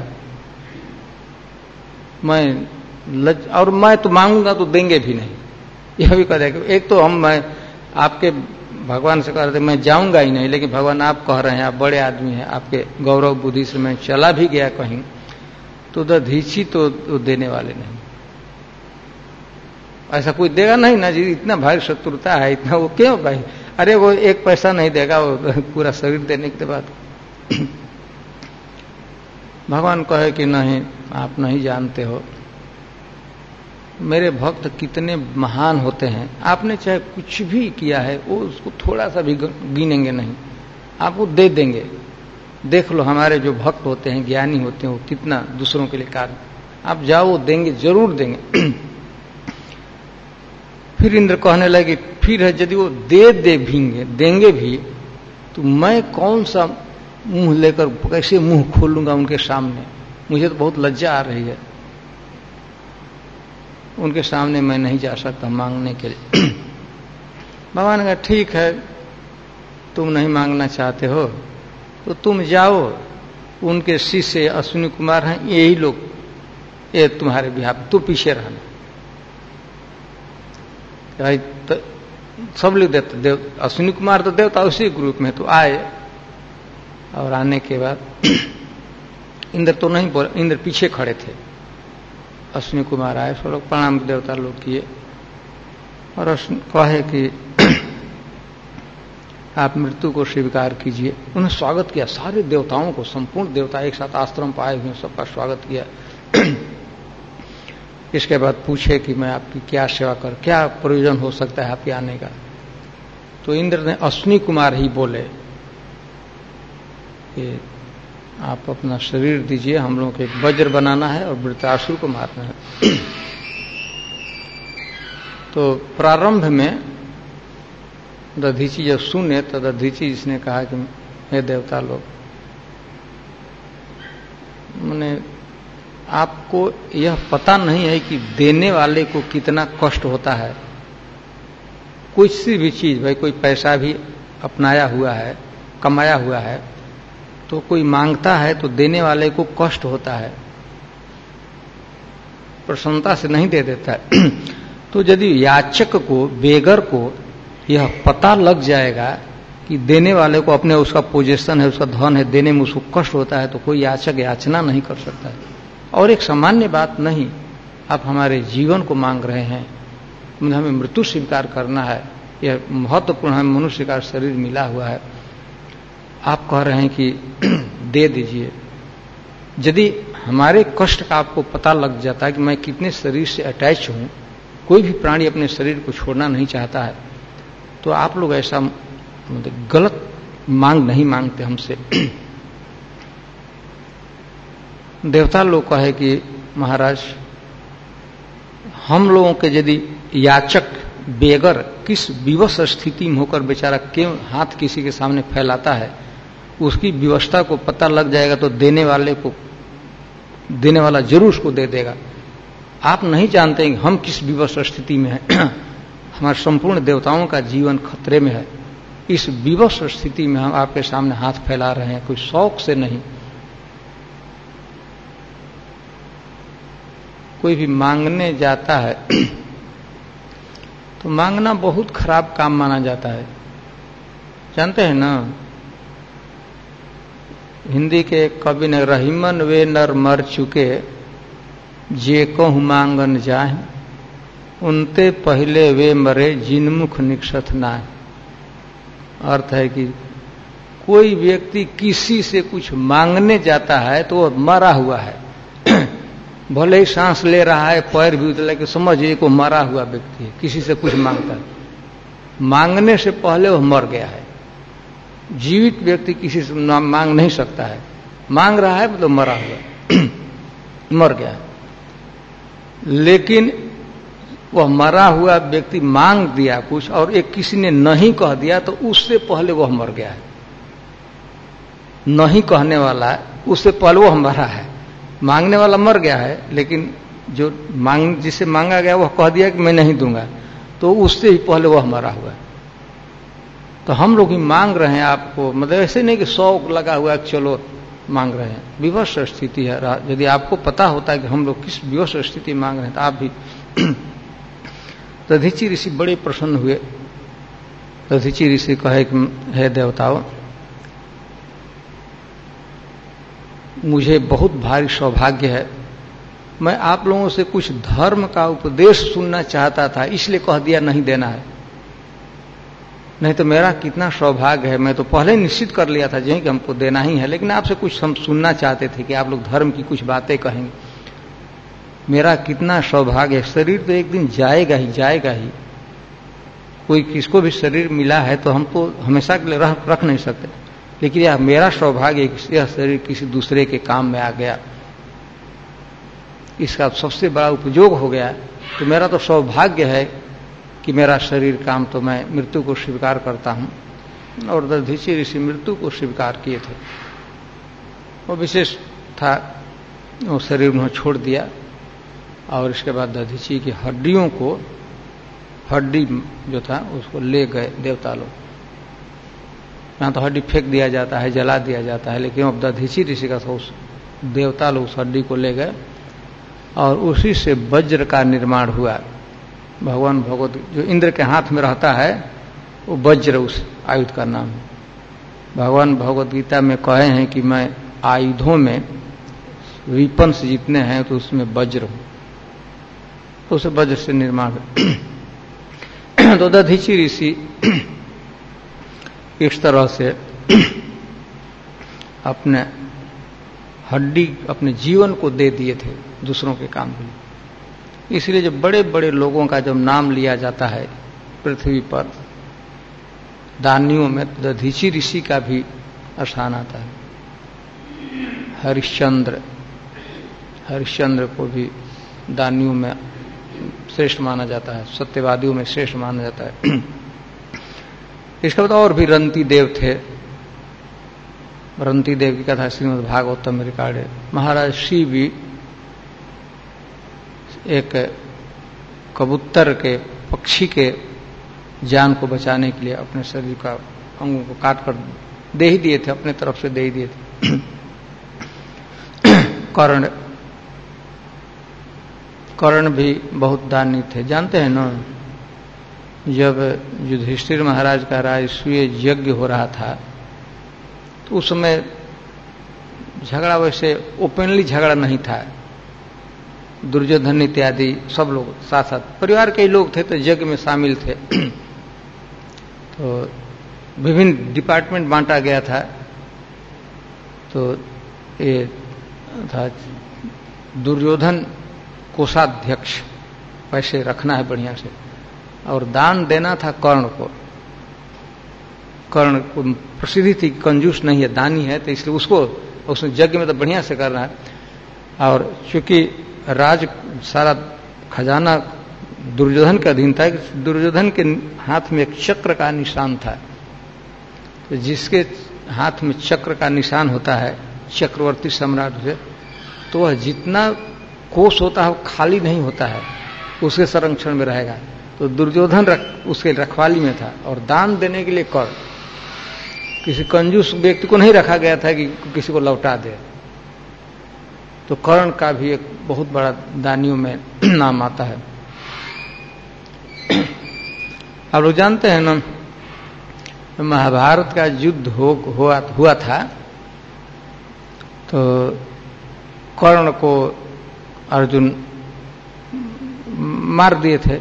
और मैं तो मांगूंगा तो देंगे भी नहीं, यह भी कह देगा। एक तो मैं आपके भगवान से कह रहे थे मैं जाऊंगा ही नहीं, लेकिन भगवान आप कह रहे हैं, आप बड़े आदमी हैं, आपके गौरव बुद्धि से मैं चला भी गया कहीं तो दधीची तो देने वाले नहीं। ऐसा कोई देगा नहीं ना जी, इतना भारी शत्रुता है, इतना वो क्यों भाई? अरे वो एक पैसा नहीं देगा वो पूरा शरीर देने के बाद। भगवान कहे कि नहीं, आप नहीं जानते हो मेरे भक्त कितने महान होते हैं। आपने चाहे कुछ भी किया है वो उसको थोड़ा सा भी गिनेंगे नहीं, आपको दे देंगे। देख लो हमारे जो भक्त होते हैं, ज्ञानी होते हैं, वो कितना दूसरों के लिए कार्य, आप जाओ वो देंगे, जरूर देंगे। फिर इंद्र कहने लगे फिर है यदि वो देंगे भी तो मैं कौन सा मुंह लेकर कैसे मुंह खोलूंगा उनके सामने? मुझे तो बहुत लज्जा आ रही है, उनके सामने मैं नहीं जा सकता मांगने के लिए। भगवान ने कहा ठीक है, तुम नहीं मांगना चाहते हो तो तुम जाओ, उनके शिष्य अश्विनी कुमार हैं, यही लोग ये तुम्हारे बिहार, तू पीछे रहना। भाई तो सब लोग देव अश्विनी कुमार तो देवता उसी ग्रुप में तो आए, और आने के बाद इंद्र तो नहीं बोल, इंद्र पीछे खड़े थे। अश्विनी कुमार आए, सब लोग प्रणाम देवता लोग किए और कहे कि आप मृत्यु को स्वीकार कीजिए। उन्होंने स्वागत किया, सारे देवताओं को, संपूर्ण देवता एक साथ आश्रम पर आए हुए सबका स्वागत किया। इसके बाद पूछे कि मैं आपकी क्या सेवा कर, क्या प्रयोजन हो सकता है आपके आने का? तो इंद्र ने अश्विनी कुमार ही बोले कि आप अपना शरीर दीजिए, हम लोगों को एक वज्र बनाना है और वृत्रासुर को मारना है। तो प्रारंभ में दधीची जब सुने तो दधीची जिसने कहा कि हे देवता लोग, मैंने आपको यह पता नहीं है कि देने वाले को कितना कष्ट होता है। कुछ सी भी चीज, भाई कोई पैसा भी अपनाया हुआ है, कमाया हुआ है, तो कोई मांगता है तो देने वाले को कष्ट होता है, प्रसन्नता से नहीं दे देता है। तो यदि याचक को, बेगर को यह पता लग जाएगा कि देने वाले को अपने उसका पोजीशन है, उसका धन है, देने में उसको कष्ट होता है, तो कोई याचक याचना नहीं कर सकता है। और एक सामान्य बात नहीं, आप हमारे जीवन को मांग रहे हैं, हमें मृत्यु स्वीकार करना है, यह महत्वपूर्ण, हमें मनुष्य का शरीर मिला हुआ है, आप कह रहे हैं कि दे दीजिए। यदि हमारे कष्ट का आपको पता लग जाता है कि मैं कितने शरीर से अटैच हूं, कोई भी प्राणी अपने शरीर को छोड़ना नहीं चाहता है, तो आप लोग ऐसा गलत मांग नहीं मांगते हमसे। देवता लोग कहे कि महाराज, हम लोगों के यदि याचक बेगर किस विवश स्थिति में होकर बेचारा क्यों हाथ किसी के सामने फैलाता है, उसकी व्यवस्था को पता लग जाएगा तो देने वाला जरूर उसको दे देगा। आप नहीं जानते कि हम किस विवश स्थिति में हैं। हमारे संपूर्ण देवताओं का जीवन खतरे में है, इस विवश स्थिति में हम आपके सामने हाथ फैला रहे हैं, कोई शौक से नहीं। कोई भी मांगने जाता है तो मांगना बहुत खराब काम माना जाता है, जानते हैं ना। हिंदी के कवि ने, रहीमन वे नर मर चुके जे कहूं मांगन जाए, उनते पहले वे मरे जिनमुख निक्षथ नाय। अर्थ है कि कोई व्यक्ति किसी से कुछ मांगने जाता है तो वह मरा हुआ है, भले ही सांस ले रहा है, पैर भी उतला के समझिए को मरा हुआ व्यक्ति है, किसी से कुछ मांगता है, मांगने से पहले वह मर गया है। जीवित व्यक्ति किसी से मांग नहीं सकता है, मांग रहा है मतलब मरा हुआ मर गया है। लेकिन वह मरा हुआ व्यक्ति मांग दिया कुछ और एक किसी ने नहीं कह दिया तो उससे पहले वह मर गया है। नहीं कहने वाला उससे पहले वह मरा है, मांगने वाला मर गया है, लेकिन जो जिसे मांगा गया वह कह दिया कि मैं नहीं दूंगा, तो उससे ही पहले वह मरा हुआ है। तो हम लोग ही मांग रहे हैं आपको, मतलब ऐसे नहीं कि शौक लगा हुआ है चलो मांग रहे हैं, विवश स्थिति है। यदि आपको पता होता है कि हम लोग किस विवश स्थिति मांग रहे हैं तो आप भी दधीची ऋषि बड़े प्रसन्न हुए। दधीची ऋषि कहे कि हे देवताओं, मुझे बहुत भारी सौभाग्य है मैं आप लोगों से कुछ धर्म का उपदेश सुनना चाहता था, इसलिए कह दिया नहीं देना है। नहीं तो मेरा कितना सौभाग्य है, मैं तो पहले ही निश्चित कर लिया था जी कि हमको देना ही है, लेकिन आपसे कुछ हम सुनना चाहते थे कि आप लोग धर्म की कुछ बातें कहेंगे। मेरा कितना सौभाग्य है, शरीर तो एक दिन जाएगा ही जाएगा ही। कोई किसको भी शरीर मिला है तो हम तो हमेशा के लिए रख नहीं सकते, लेकिन यह मेरा सौभाग्य है, यह शरीर किसी दूसरे के काम में आ गया, इसका सबसे बड़ा उपयोग हो गया। तो मेरा तो सौभाग्य है कि मेरा शरीर काम, तो मैं मृत्यु को स्वीकार करता हूं। और दधीचि ऋषि मृत्यु को स्वीकार किए थे, वो विशेष था। वो शरीर उन्होंने छोड़ दिया और इसके बाद दधीचि की हड्डियों को, हड्डी जो था उसको ले गए देवता लोग। यहाँ तो हड्डी फेंक दिया जाता है, जला दिया जाता है, लेकिन अब दधीचि ऋषि का उस देवता लोग उस हड्डी को ले गए और उसी से वज्र का निर्माण हुआ। भगवान भगवत जो इंद्र के हाथ में रहता है वो वज्र उस आयुध का नाम है। भगवान भगवत गीता में कहे हैं कि मैं आयुधों में विपन्स जितने हैं तो उसमें वज्र हूं, तो उसे वज्र से निर्माण तो दधीचि ऋषि इस तरह से अपने हड्डी, अपने जीवन को दे दिए थे दूसरों के काम के लिए। इसलिए जब बड़े बड़े लोगों का जब नाम लिया जाता है पृथ्वी पर, दानियों में दधीचि ऋषि का भी स्थान आता है। हरिश्चंद्र को भी दानियों में श्रेष्ठ माना जाता है, सत्यवादियों में श्रेष्ठ माना जाता है। इसके बाद और भी रंती देव थे। रंती देव की कथा श्रीमद् भागवतम में रिकॉर्ड है। महाराज शिव भी एक कबूतर के, पक्षी के जान को बचाने के लिए अपने शरीर का अंगों को काट कर दे ही दिए थे, अपने तरफ से दे ही दिए थे। कर्ण भी बहुत दानी थे। जानते हैं ना, जब युधिष्ठिर महाराज का राजसूय यज्ञ हो रहा था तो उस समय झगड़ा वैसे ओपनली झगड़ा नहीं था। दुर्योधन इत्यादि सब लोग साथ साथ परिवार के ही लोग थे तो यज्ञ में शामिल थे। तो विभिन्न डिपार्टमेंट बांटा गया था। तो ये था दुर्योधन कोषाध्यक्ष, पैसे रखना है बढ़िया से, और दान देना था कर्ण को। कर्ण को प्रसिद्धि थी कंजूस नहीं है, दानी है, तो इसलिए उसको उसने यज्ञ में तो बढ़िया से करना है। और चूंकि राज सारा खजाना दुर्योधन के अधीन था, दुर्योधन के हाथ में एक चक्र का निशान था। तो जिसके हाथ में चक्र का निशान होता है, चक्रवर्ती सम्राट से, तो वह जितना कोष होता है वो खाली नहीं होता है, उसके संरक्षण में रहेगा। तो दुर्योधन उसके रखवाली में था। और दान देने के लिए कर्ण, किसी कंजूस व्यक्ति को नहीं रखा गया था कि किसी को लौटा दे। तो कर्ण का भी एक बहुत बड़ा दानियों में नाम आता है। आप लोग जानते हैं ना, महाभारत का युद्ध हुआ था, तो कर्ण को अर्जुन मार दिए थे।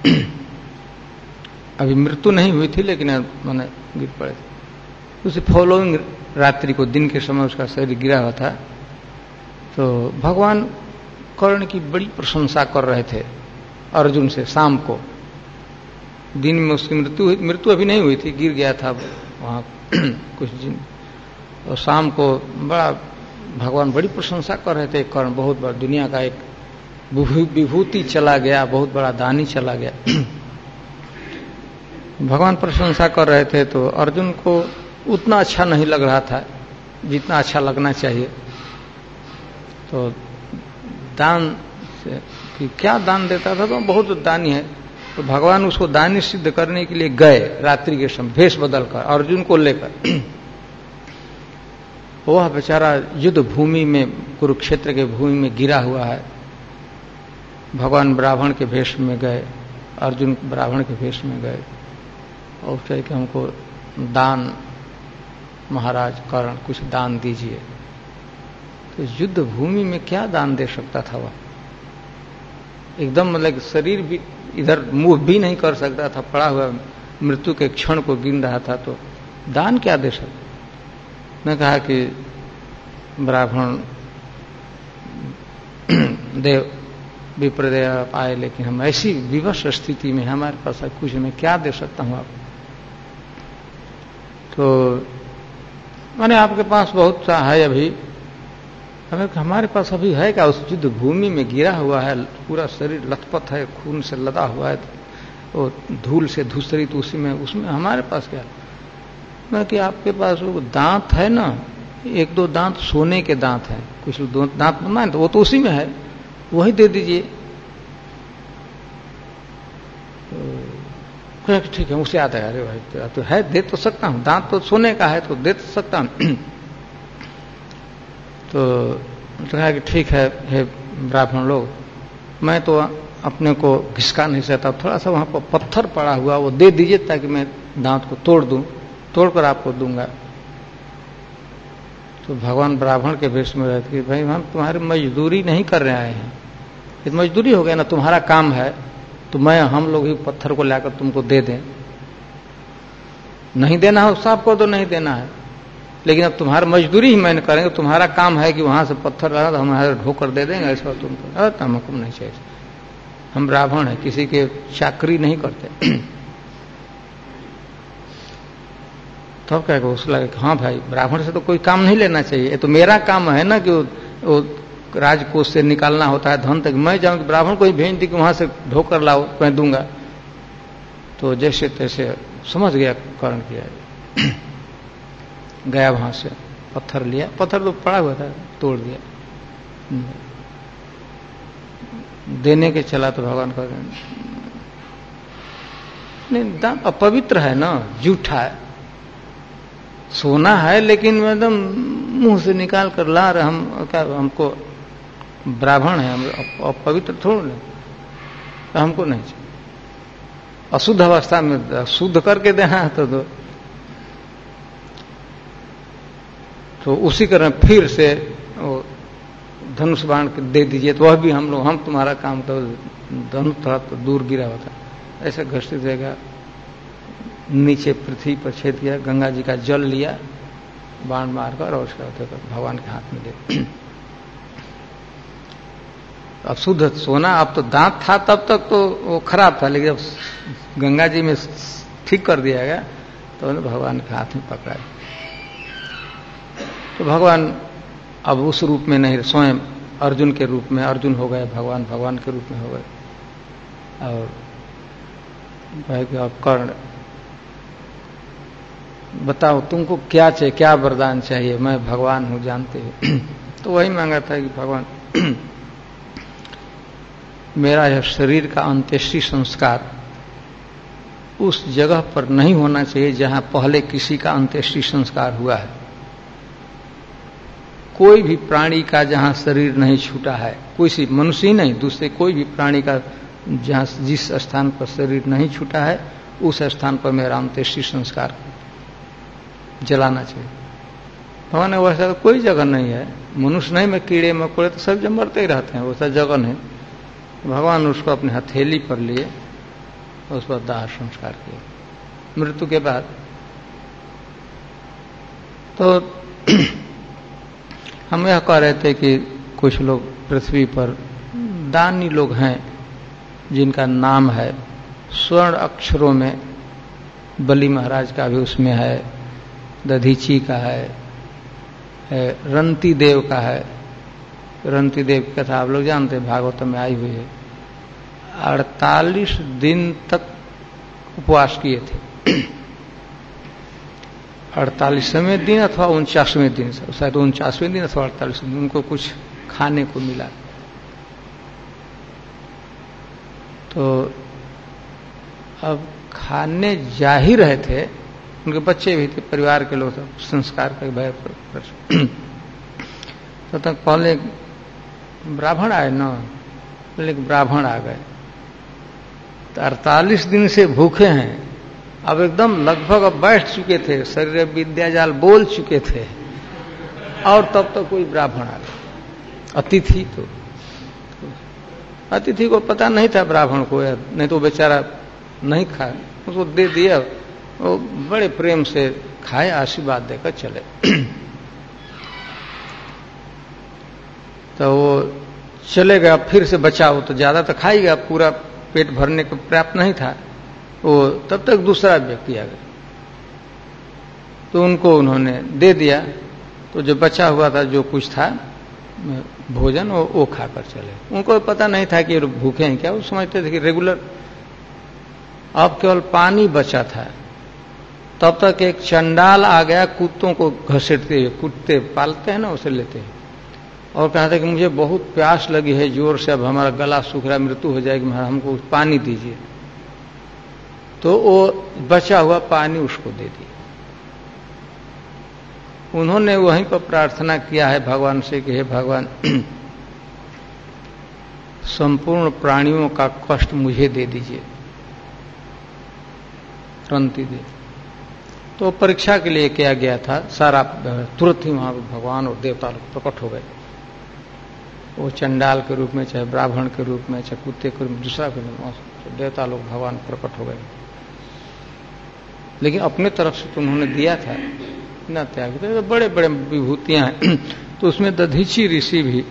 अभी मृत्यु नहीं हुई थी, लेकिन मैंने गिर पड़े थे। उसे फॉलोइंग रात्रि को, दिन के समय उसका शरीर गिरा हुआ था। तो भगवान कर्ण की बड़ी प्रशंसा कर रहे थे अर्जुन से। शाम को, दिन में उसकी मृत्यु हुई, मृत्यु अभी नहीं हुई थी, गिर गया था वहां कुछ दिन। और शाम को बड़ा भगवान बड़ी प्रशंसा कर रहे थे। कर्ण बहुत बड़ा, दुनिया का एक विभूति चला गया, बहुत बड़ा दानी चला गया। भगवान प्रशंसा कर रहे थे, तो अर्जुन को उतना अच्छा नहीं लग रहा था जितना अच्छा लगना चाहिए। तो दान से कि क्या दान देता था, तो बहुत दानी है। तो भगवान उसको दानी सिद्ध करने के लिए गए रात्रि के समय, भेष बदलकर अर्जुन को लेकर। वह बेचारा युद्ध भूमि में, कुरुक्षेत्र के भूमि में गिरा हुआ है। भगवान ब्राह्मण के भेष में गए, अर्जुन ब्राह्मण के भेष में गए और कहे कि हमको दान, महाराज कर्ण कुछ दान दीजिए। तो युद्ध भूमि में क्या दान दे सकता था वह? एकदम मतलब शरीर भी इधर मुंह भी नहीं कर सकता था, पड़ा हुआ मृत्यु के क्षण को गिन रहा था, तो दान क्या दे सकते। मैं कहा कि ब्राह्मण देव विप्रदेय आप आए, लेकिन हम ऐसी विवश स्थिति में हमारे पास कुछ, मैं क्या दे सकता हूं आपको। तो मैंने आपके पास बहुत सा है अभी। हमारे पास अभी है क्या? उस युद्ध भूमि में गिरा हुआ है, पूरा शरीर लथपथ है, खून से लदा हुआ है, और धूल से धूसरित उसमें हमारे पास क्या? मैं कि आपके पास वो दांत है ना, एक दो दांत सोने के दांत हैं, कुछ दांत बनवाए तो वो तो उसी में है, वही दे दीजिए। तो ठीक है, मुझसे आता है, अरे भाई तो है, दे तो सकता हूं, दांत तो सोने का है तो दे तो सकता हूं। तो कहा कि ठीक है, हे ब्राह्मण लोग, मैं तो अपने को घिसका नहीं सकता, थोड़ा सा वहां पर पत्थर पड़ा हुआ वो दे दीजिए ताकि मैं दांत को तोड़ दूं, तोड़कर आपको दूंगा। तो भगवान ब्राह्मण के भेष में रहते कि भाई हम तुम्हारी मजदूरी नहीं कर रहे आए हैं, ये मजदूरी हो गया ना, तुम्हारा काम है, तो हम लोग ही पत्थर को लाकर तुमको दे दें। नहीं देना हो साफ कर दो, नहीं देना है, लेकिन अब तुम्हारी मजदूरी ही मैंने करेंगे, तुम्हारा काम है कि वहां से पत्थर लगा तो हमारे ढोकर दे देंगे, ऐसा तुमको हमको नहीं चाहिए। हम ब्राह्मण हैं, किसी के चाकरी नहीं करते। तब क्या उस लगे हाँ भाई, ब्राह्मण से तो कोई काम नहीं लेना चाहिए, ये तो मेरा काम है ना कि वो राजकोष से निकालना होता है धन तक, मैं जाऊं कि ब्राह्मण को ही भेज दी कि वहां से ढोकर लाओ, मैं दूंगा। तो जैसे तैसे समझ गया, कर्ण किया, गया वहां से पत्थर लिया, पत्थर तो पड़ा हुआ था, तोड़ दिया, देने के चला तो भगवान का नहीं, दान अपवित्र है ना, झूठा है, सोना है लेकिन एकदम मुंह से निकाल कर ला रहे हम, क्या हमको ब्राह्मण है, हम अपवित्र थोड़ा नहीं, तो हमको नहीं चाहिए। अशुद्ध अवस्था में शुद्ध करके देना है तो उसी कारण फिर से धनुष बाण दे दीजिए, तो वह भी हम तुम्हारा काम करो, धनुष थोड़ा तो दूर गिरा हुआ था, ऐसा घर्षित रहेगा, नीचे पृथ्वी पर छेद किया, गंगा जी का जल लिया बाण मारकर और उसका भगवान के हाथ में दे। अब शुद्ध सोना, अब तो दांत था तब तक तो वो खराब था, लेकिन अब गंगा जी में ठीक कर दिया गया तो उन्हें भगवान के हाथ में पकड़ा। तो भगवान अब उस रूप में नहीं, स्वयं अर्जुन के रूप में अर्जुन हो गए, भगवान के रूप में हो गए। और कहे कि अब कर्ण बताओ तुमको क्या चाहिए, क्या वरदान चाहिए, मैं भगवान हूं जानते हो। तो वही मांगा था कि भगवान मेरा यह शरीर का अंत्येष्टि संस्कार उस जगह पर नहीं होना चाहिए जहां पहले किसी का अंत्येष्टि संस्कार हुआ है। कोई भी प्राणी का जहां शरीर नहीं छूटा है, कोई सी मनुष्य ही नहीं, दूसरे कोई भी प्राणी का जहां जिस स्थान पर शरीर नहीं छूटा है उस स्थान पर मेरा अंत्येष्टि संस्कार जलाना चाहिए। भगवान वैसा तो कोई जगह नहीं है, मनुष्य नहीं में कीड़े मकोड़े तो सब जब मरते ही रहते हैं, वैसा जगह नहीं। भगवान उसको अपने हथेली पर लिए, उस पर दाह संस्कार किया मृत्यु के बाद। तो हम यह कह रहे थे कि कुछ लोग पृथ्वी पर दानी लोग हैं जिनका नाम है स्वर्ण अक्षरों में, बलि महाराज का भी उसमें है, दधीची का है, रंती देव का है। रंती देव की कथा आप लोग जानते हैं, भागवत में आई हुई है। 48 दिन तक उपवास किए थे। 48वें दिन अथवा 49वें दिन, शायद 49वें दिन अथवा 48वें दिन उनको कुछ खाने को मिला। तो अब खाने जा ही रहे थे, उनके बच्चे भी थे, परिवार के लोग, संस्कार के भय पर। तो तक पहले ब्राह्मण आए ना, लेकिन ब्राह्मण आ गए तो 48 दिन से भूखे हैं, अब एकदम लगभग अब बैठ चुके थे, शरीर विद्याजाल बोल चुके थे, और तब तक कोई ब्राह्मण आ गया, अतिथि। तो अतिथि को पता नहीं था ब्राह्मण को, नहीं तो बेचारा नहीं खाए, उसको दे दिया, वो बड़े प्रेम से खाए, आशीर्वाद देकर चले। तो वो चले गया, फिर से बचा, हो तो ज्यादा तो खा ही गया, पूरा पेट भरने को पर्याप्त नहीं था वो, तब तक दूसरा व्यक्ति आ गया, तो उनको उन्होंने दे दिया। तो जो बचा हुआ था, जो कुछ था भोजन, वो खाकर चले। उनको पता नहीं था कि भूखे हैं क्या, वो समझते थे कि रेगुलर। अब केवल पानी बचा था, तब तक एक चंडाल आ गया, कुत्तों को घसीटते, कुत्ते पालते हैं ना, उसे लेते हैं, और कहा था कि मुझे बहुत प्यास लगी है जोर से, अब हमारा गला सूख रहा है, मृत्यु हो जाएगी, हमको पानी दीजिए। तो वो बचा हुआ पानी उसको दे दिया। उन्होंने वहीं पर प्रार्थना किया है भगवान से कि हे भगवान, संपूर्ण प्राणियों का कष्ट मुझे दे दीजिए, तुरंत ही दे। तो परीक्षा के लिए किया गया था सारा, तुरंत ही वहां भगवान और देवता लोग प्रकट हो गए, वो चंडाल के रूप में, चाहे ब्राह्मण के रूप में, चाहे कुत्ते के रूप में, दूसरा के रूप में, तो देवता लोग भगवान प्रकट हो गए। लेकिन अपने तरफ से तो उन्होंने दिया था ना, त्याग, तो बड़े बड़े विभूतियां हैं। तो उसमें दधीची ऋषि भी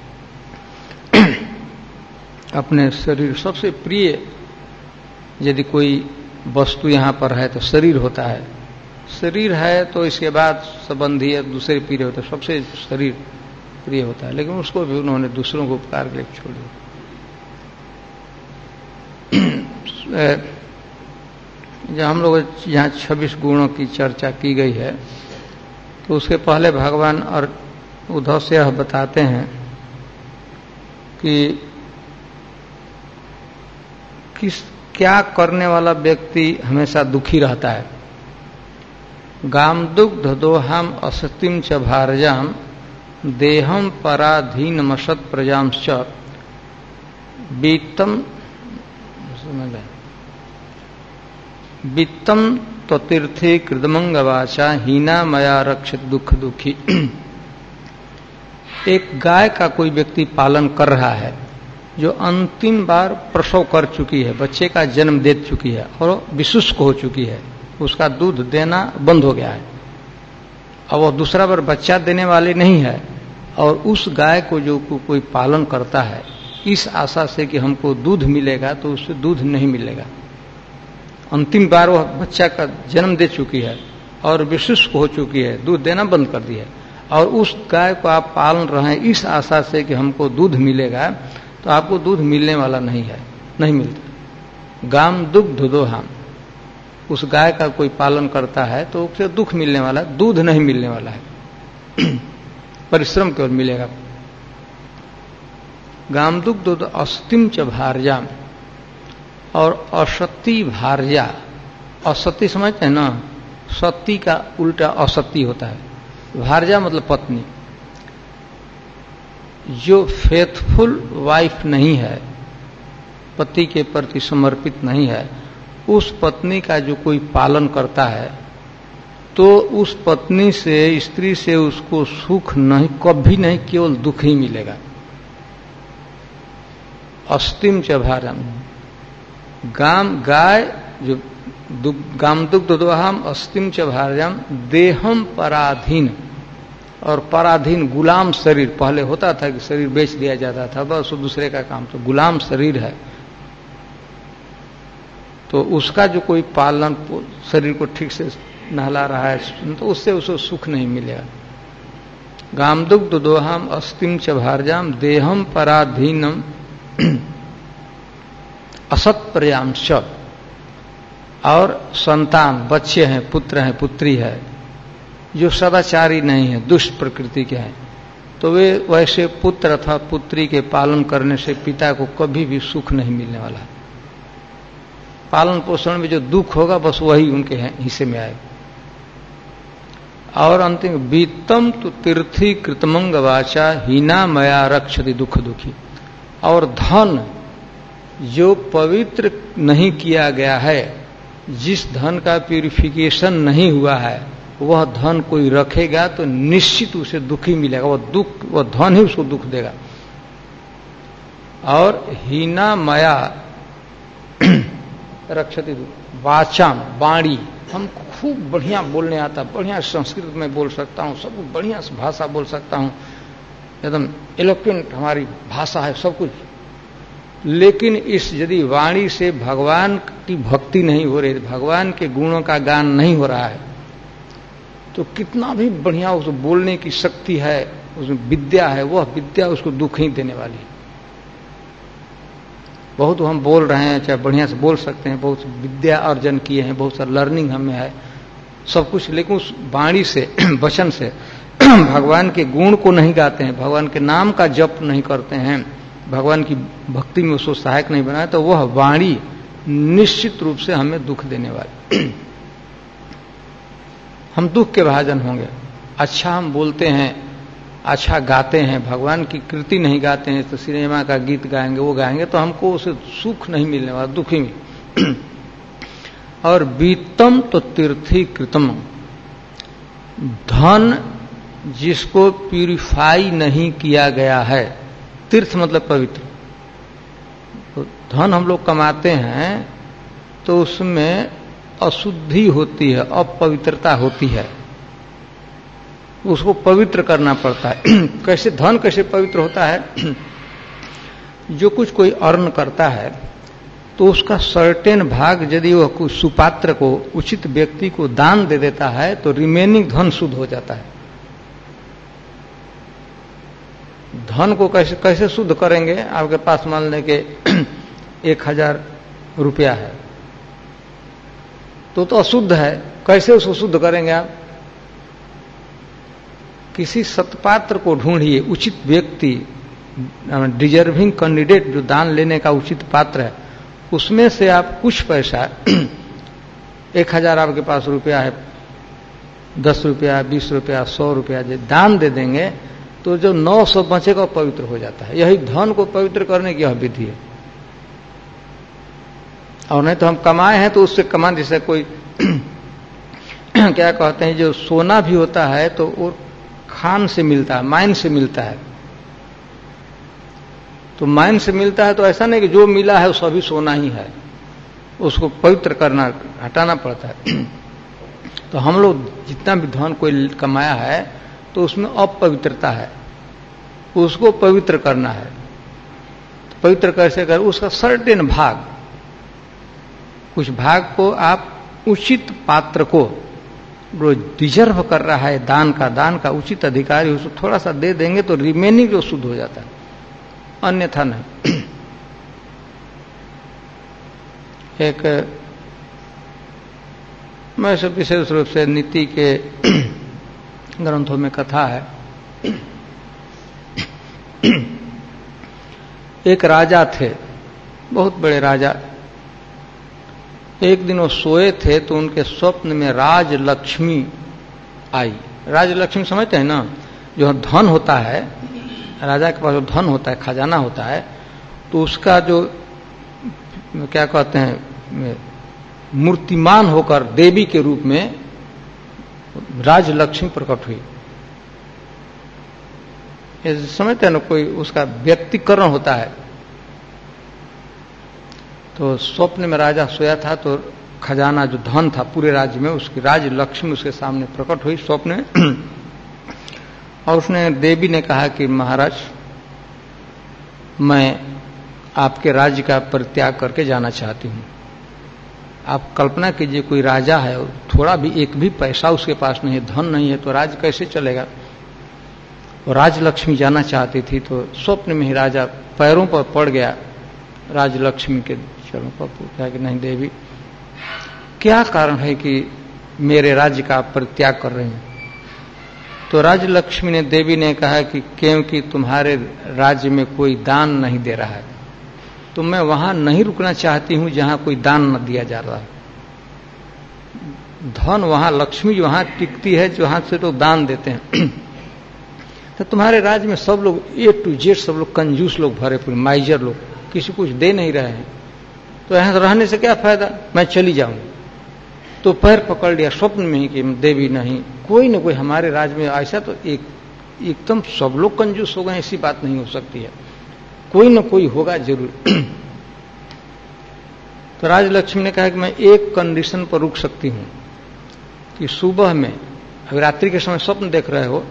अपने शरीर, सबसे प्रिय यदि कोई वस्तु यहां पर है तो शरीर होता है, शरीर है तो इसके बाद संबंधी है, दूसरे प्रिय होते, सबसे शरीर प्रिय होता है, लेकिन उसको भी उन्होंने दूसरों को उपकार के लिए छोड़ दिया। जब हम लोग यहाँ 26 गुणों की चर्चा की गई है, तो उसके पहले भगवान और उद्धव से यह बताते हैं कि क्या करने वाला व्यक्ति हमेशा दुखी रहता है। गाम दुग्ध दोहाम असतिम च भारजाम देहम पराधीन मशत प्रजाम च वित्तम तो तीर्थे कृतमंगवाचा हीना मया रक्षित दुख दुखी। एक गाय का कोई व्यक्ति पालन कर रहा है जो अंतिम बार प्रसव कर चुकी है, बच्चे का जन्म दे चुकी है और विशुष्क हो चुकी है, उसका दूध देना बंद हो गया है, अब वह दूसरा बार बच्चा देने वाली नहीं है, और उस गाय को जो कोई पालन करता है इस आशा से कि हमको दूध मिलेगा, तो उससे दूध नहीं मिलेगा। अंतिम बार वह बच्चा का जन्म दे चुकी है और विशुष्क हो चुकी है, दूध देना बंद कर दिया है, और उस गाय को आप पाल रहे हैं इस आशा से कि हमको दूध मिलेगा, तो आपको दूध मिलने वाला नहीं है, नहीं मिलता। गाम दुग्ध दोहाम, उस गाय का कोई पालन करता है तो उसे दुख मिलने वाला है, दूध नहीं मिलने वाला है, परिश्रम केवल मिलेगा। गाम दुग्ध अस्तिम च भारजाम, और असती भारजा, असती समझते हैं ना, सती का उल्टा असती होता है, भारजा मतलब पत्नी। जो फेथफुल वाइफ नहीं है, पति के प्रति समर्पित नहीं है, उस पत्नी का जो कोई पालन करता है, तो उस पत्नी से, स्त्री से उसको सुख नहीं, कभी नहीं, केवल दुख ही मिलेगा। अस्तिम च भारम, गाय जो गाम दुग्ध दोहाम अस्तिम च भारजाम देहम पराधीन, और पराधीन गुलाम शरीर, पहले होता था कि शरीर बेच दिया जाता था, बस वो दूसरे का काम, तो गुलाम शरीर है, तो उसका जो कोई पालन, शरीर को ठीक से नहला रहा है, तो उससे उसको सुख नहीं मिलेगा। गाम दुग्ध दोहाम अस्तिम च भारजाम देहम पराधीनम असत प्रयाम शब, और संतान, बच्चे हैं, पुत्र हैं, पुत्री है, जो सदाचारी नहीं है, दुष्ट प्रकृति के हैं, तो वे वैसे पुत्र अथवा पुत्री के पालन करने से पिता को कभी भी सुख नहीं मिलने वाला। पालन पोषण में जो दुख होगा बस वही उनके हिस्से में आएगा। और अंतिम वित्तम तो तीर्थी कृतमंग वाचा हीना मया रक्षति दुख दुखी, और धन जो पवित्र नहीं किया गया है, जिस धन का प्यूरिफिकेशन नहीं हुआ है, वह धन कोई रखेगा तो निश्चित उसे दुखी मिलेगा, वह धन ही उसको दुख देगा। और हीना मया रक्षति वाचाम, वाणी, हम खूब बढ़िया बोलने आता, बढ़िया संस्कृत में बोल सकता हूँ, सब कुछ बढ़िया भाषा बोल सकता हूँ, एकदम एलोक्वेंट हमारी भाषा है सब कुछ, लेकिन इस यदि वाणी से भगवान की भक्ति नहीं हो रही, भगवान के गुणों का गान नहीं हो रहा है, तो कितना भी बढ़िया उस बोलने की शक्ति है, उसमें विद्या है, वह विद्या उसको दुख ही देने वाली है। बहुत हम बोल रहे हैं, चाहे बढ़िया से बोल सकते हैं, बहुत विद्या अर्जन किए हैं, बहुत सा लर्निंग हमें है, सब कुछ, लेकिन उस वाणी से वचन से भगवान के गुण को नहीं गाते हैं, भगवान के नाम का जप नहीं करते हैं, भगवान की भक्ति में उसको सहायक नहीं बनाए, तो वह वाणी निश्चित रूप से हमें दुख देने वाली। हम दुख के भाजन होंगे। अच्छा हम बोलते हैं, अच्छा गाते हैं, भगवान की कृति नहीं गाते हैं, तो सिनेमा का गीत गाएंगे, वो गाएंगे तो हमको उसे सुख नहीं मिलने वाला, दुखी में। और बीतम तो तीर्थी कृतम, धन जिसको प्यूरिफाई नहीं किया गया है, तीर्थ मतलब पवित्र, तो धन हम लोग कमाते हैं तो उसमें अशुद्धि होती है, अपवित्रता होती है, उसको पवित्र करना पड़ता है। कैसे धन कैसे पवित्र होता है? जो कुछ कोई अर्न करता है तो उसका सर्टेन भाग यदि वह कुछ सुपात्र को, उचित व्यक्ति को दान दे देता है तो रिमेनिंग धन शुद्ध हो जाता है। धन को कैसे कैसे शुद्ध करेंगे? आपके पास मान लें कि 1000 रुपया है तो अशुद्ध है, कैसे उसको शुद्ध करेंगे आप? किसी सत्पात्र को ढूंढिए, उचित व्यक्ति, डिजर्विंग कैंडिडेट जो दान लेने का उचित पात्र है, उसमें से आप कुछ पैसा 1000 आपके पास रुपया है, 10 रुपया, 20 रुपया, 100 रुपया दान दे देंगे तो जो 900 बचेगा पवित्र हो जाता है। यही धन को पवित्र करने की यह विधि है। और नहीं तो हम कमाए हैं तो उससे कमा, जैसे कोई क्या कहते हैं, जो सोना भी होता है तो वो खान से मिलता है, माइन से मिलता है, तो माइन से मिलता है तो ऐसा नहीं कि जो मिला है वो सभी सोना ही है, उसको पवित्र करना, हटाना पड़ता है। तो हम लोग जितना भी धन कोई कमाया है तो उसमें अपवित्रता है, उसको पवित्र करना है। तो पवित्र कैसे कर? उसका सर्टेन भाग, कुछ भाग को आप उचित पात्र को, जो डिजर्व कर रहा है दान का उचित अधिकारी, उसको थोड़ा सा दे देंगे तो रिमेनिंग जो शुद्ध हो जाता है, अन्यथा नहीं। एक मैं सब विशेष रूप से नीति के ग्रंथों में कथा है। एक राजा थे, बहुत बड़े राजा। एक दिन वो सोए थे तो उनके स्वप्न में राजलक्ष्मी आई। राजलक्ष्मी समझते हैं ना, जो धन होता है, राजा के पास जो धन होता है, खजाना होता है, तो उसका जो क्या कहते हैं, मूर्तिमान होकर देवी के रूप में राजलक्ष्मी प्रकट हुई। ये समझते हैं ना, कोई उसका व्यक्तिकरण होता है। तो स्वप्न में राजा सोया था तो खजाना जो धन था पूरे राज्य में, उसकी राजलक्ष्मी उसके सामने प्रकट हुई स्वप्न में। और उसने, देवी ने कहा कि महाराज, मैं आपके राज्य का परित्याग करके जाना चाहती हूं। आप कल्पना कीजिए, कोई राजा है, थोड़ा भी एक भी पैसा उसके पास नहीं है, धन नहीं है, तो राज्य कैसे चलेगा? और राजलक्ष्मी जाना चाहती थी तो स्वप्न में ही राजा पैरों पर पड़ गया, राजलक्ष्मी के चरणों पर पूछा कि नहीं देवी, क्या कारण है कि मेरे राज्य का परित्याग कर रहे हैं? तो राजलक्ष्मी ने, देवी ने कहा कि क्योंकि तुम्हारे राज्य में कोई दान नहीं दे रहा है, तो मैं वहां नहीं रुकना चाहती हूं जहां कोई दान न दिया जा रहा है। धन वहां, लक्ष्मी वहां टिकती है जहां से लोग दान देते हैं। तो तुम्हारे राज्य में सब लोग A to Z, सब लोग कंजूस लोग भरे पूरे, माइजर लोग, किसी कुछ दे नहीं रहे हैं, तो यहां रहने से क्या फायदा, मैं चली जाऊं। तो पैर पकड़ लिया स्वप्न में ही कि देवी नहीं, कोई न कोई हमारे राज्य में ऐसा, तो एकदम सब लोग कंजूस हो गए, ऐसी बात नहीं हो सकती है। कोई न कोई होगा जरूर। तो राजलक्ष्मी ने कहा कि मैं एक कंडीशन पर रुक सकती हूं कि सुबह में, अभी रात्रि के समय स्वप्न देख रहे हो,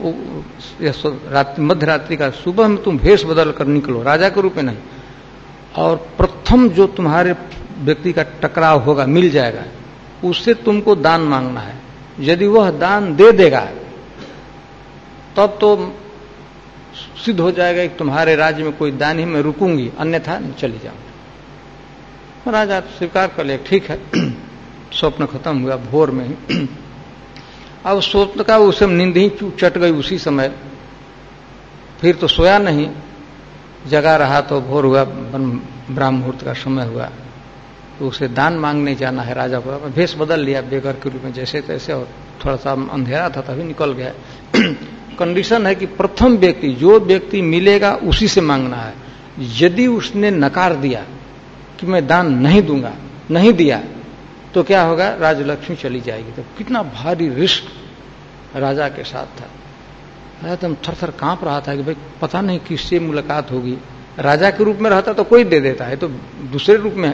मध्य रात्रि का, सुबह में तुम भेष बदल कर निकलो, राजा के रूप में नहीं, और प्रथम जो तुम्हारे व्यक्ति का टकराव होगा, मिल जाएगा, उससे तुमको दान मांगना है। यदि वह दान दे देगा तब तो सिद्ध हो जाएगा कि तुम्हारे राज्य में कोई दान ही, मैं रुकूंगी, अन्यथा नहीं चली जाऊंगी। राजा स्वीकार कर ले, ठीक है। स्वप्न खत्म हुआ भोर में ही। अब स्वप्न का उसे नींद ही चट गई उसी समय, फिर तो सोया नहीं, जगा रहा। तो भोर हुआ, ब्राह्म मुहूर्त का समय हुआ, तो उसे दान मांगने जाना है राजा को। भेष बदल लिया बेगर के रूप में जैसे तैसे, और थोड़ा सा अंधेरा था तभी निकल गया। कंडीशन है कि प्रथम व्यक्ति, जो व्यक्ति मिलेगा उसी से मांगना है। यदि उसने नकार दिया कि मैं दान नहीं दूंगा, नहीं दिया, तो क्या होगा, राजलक्ष्मी चली जाएगी। तो कितना भारी रिस्क राजा के साथ था। राजा एकदम थर-थर कांप रहा था कि भाई पता नहीं किससे मुलाकात होगी। राजा के रूप में रहता तो कोई दे देता है, तो दूसरे रूप में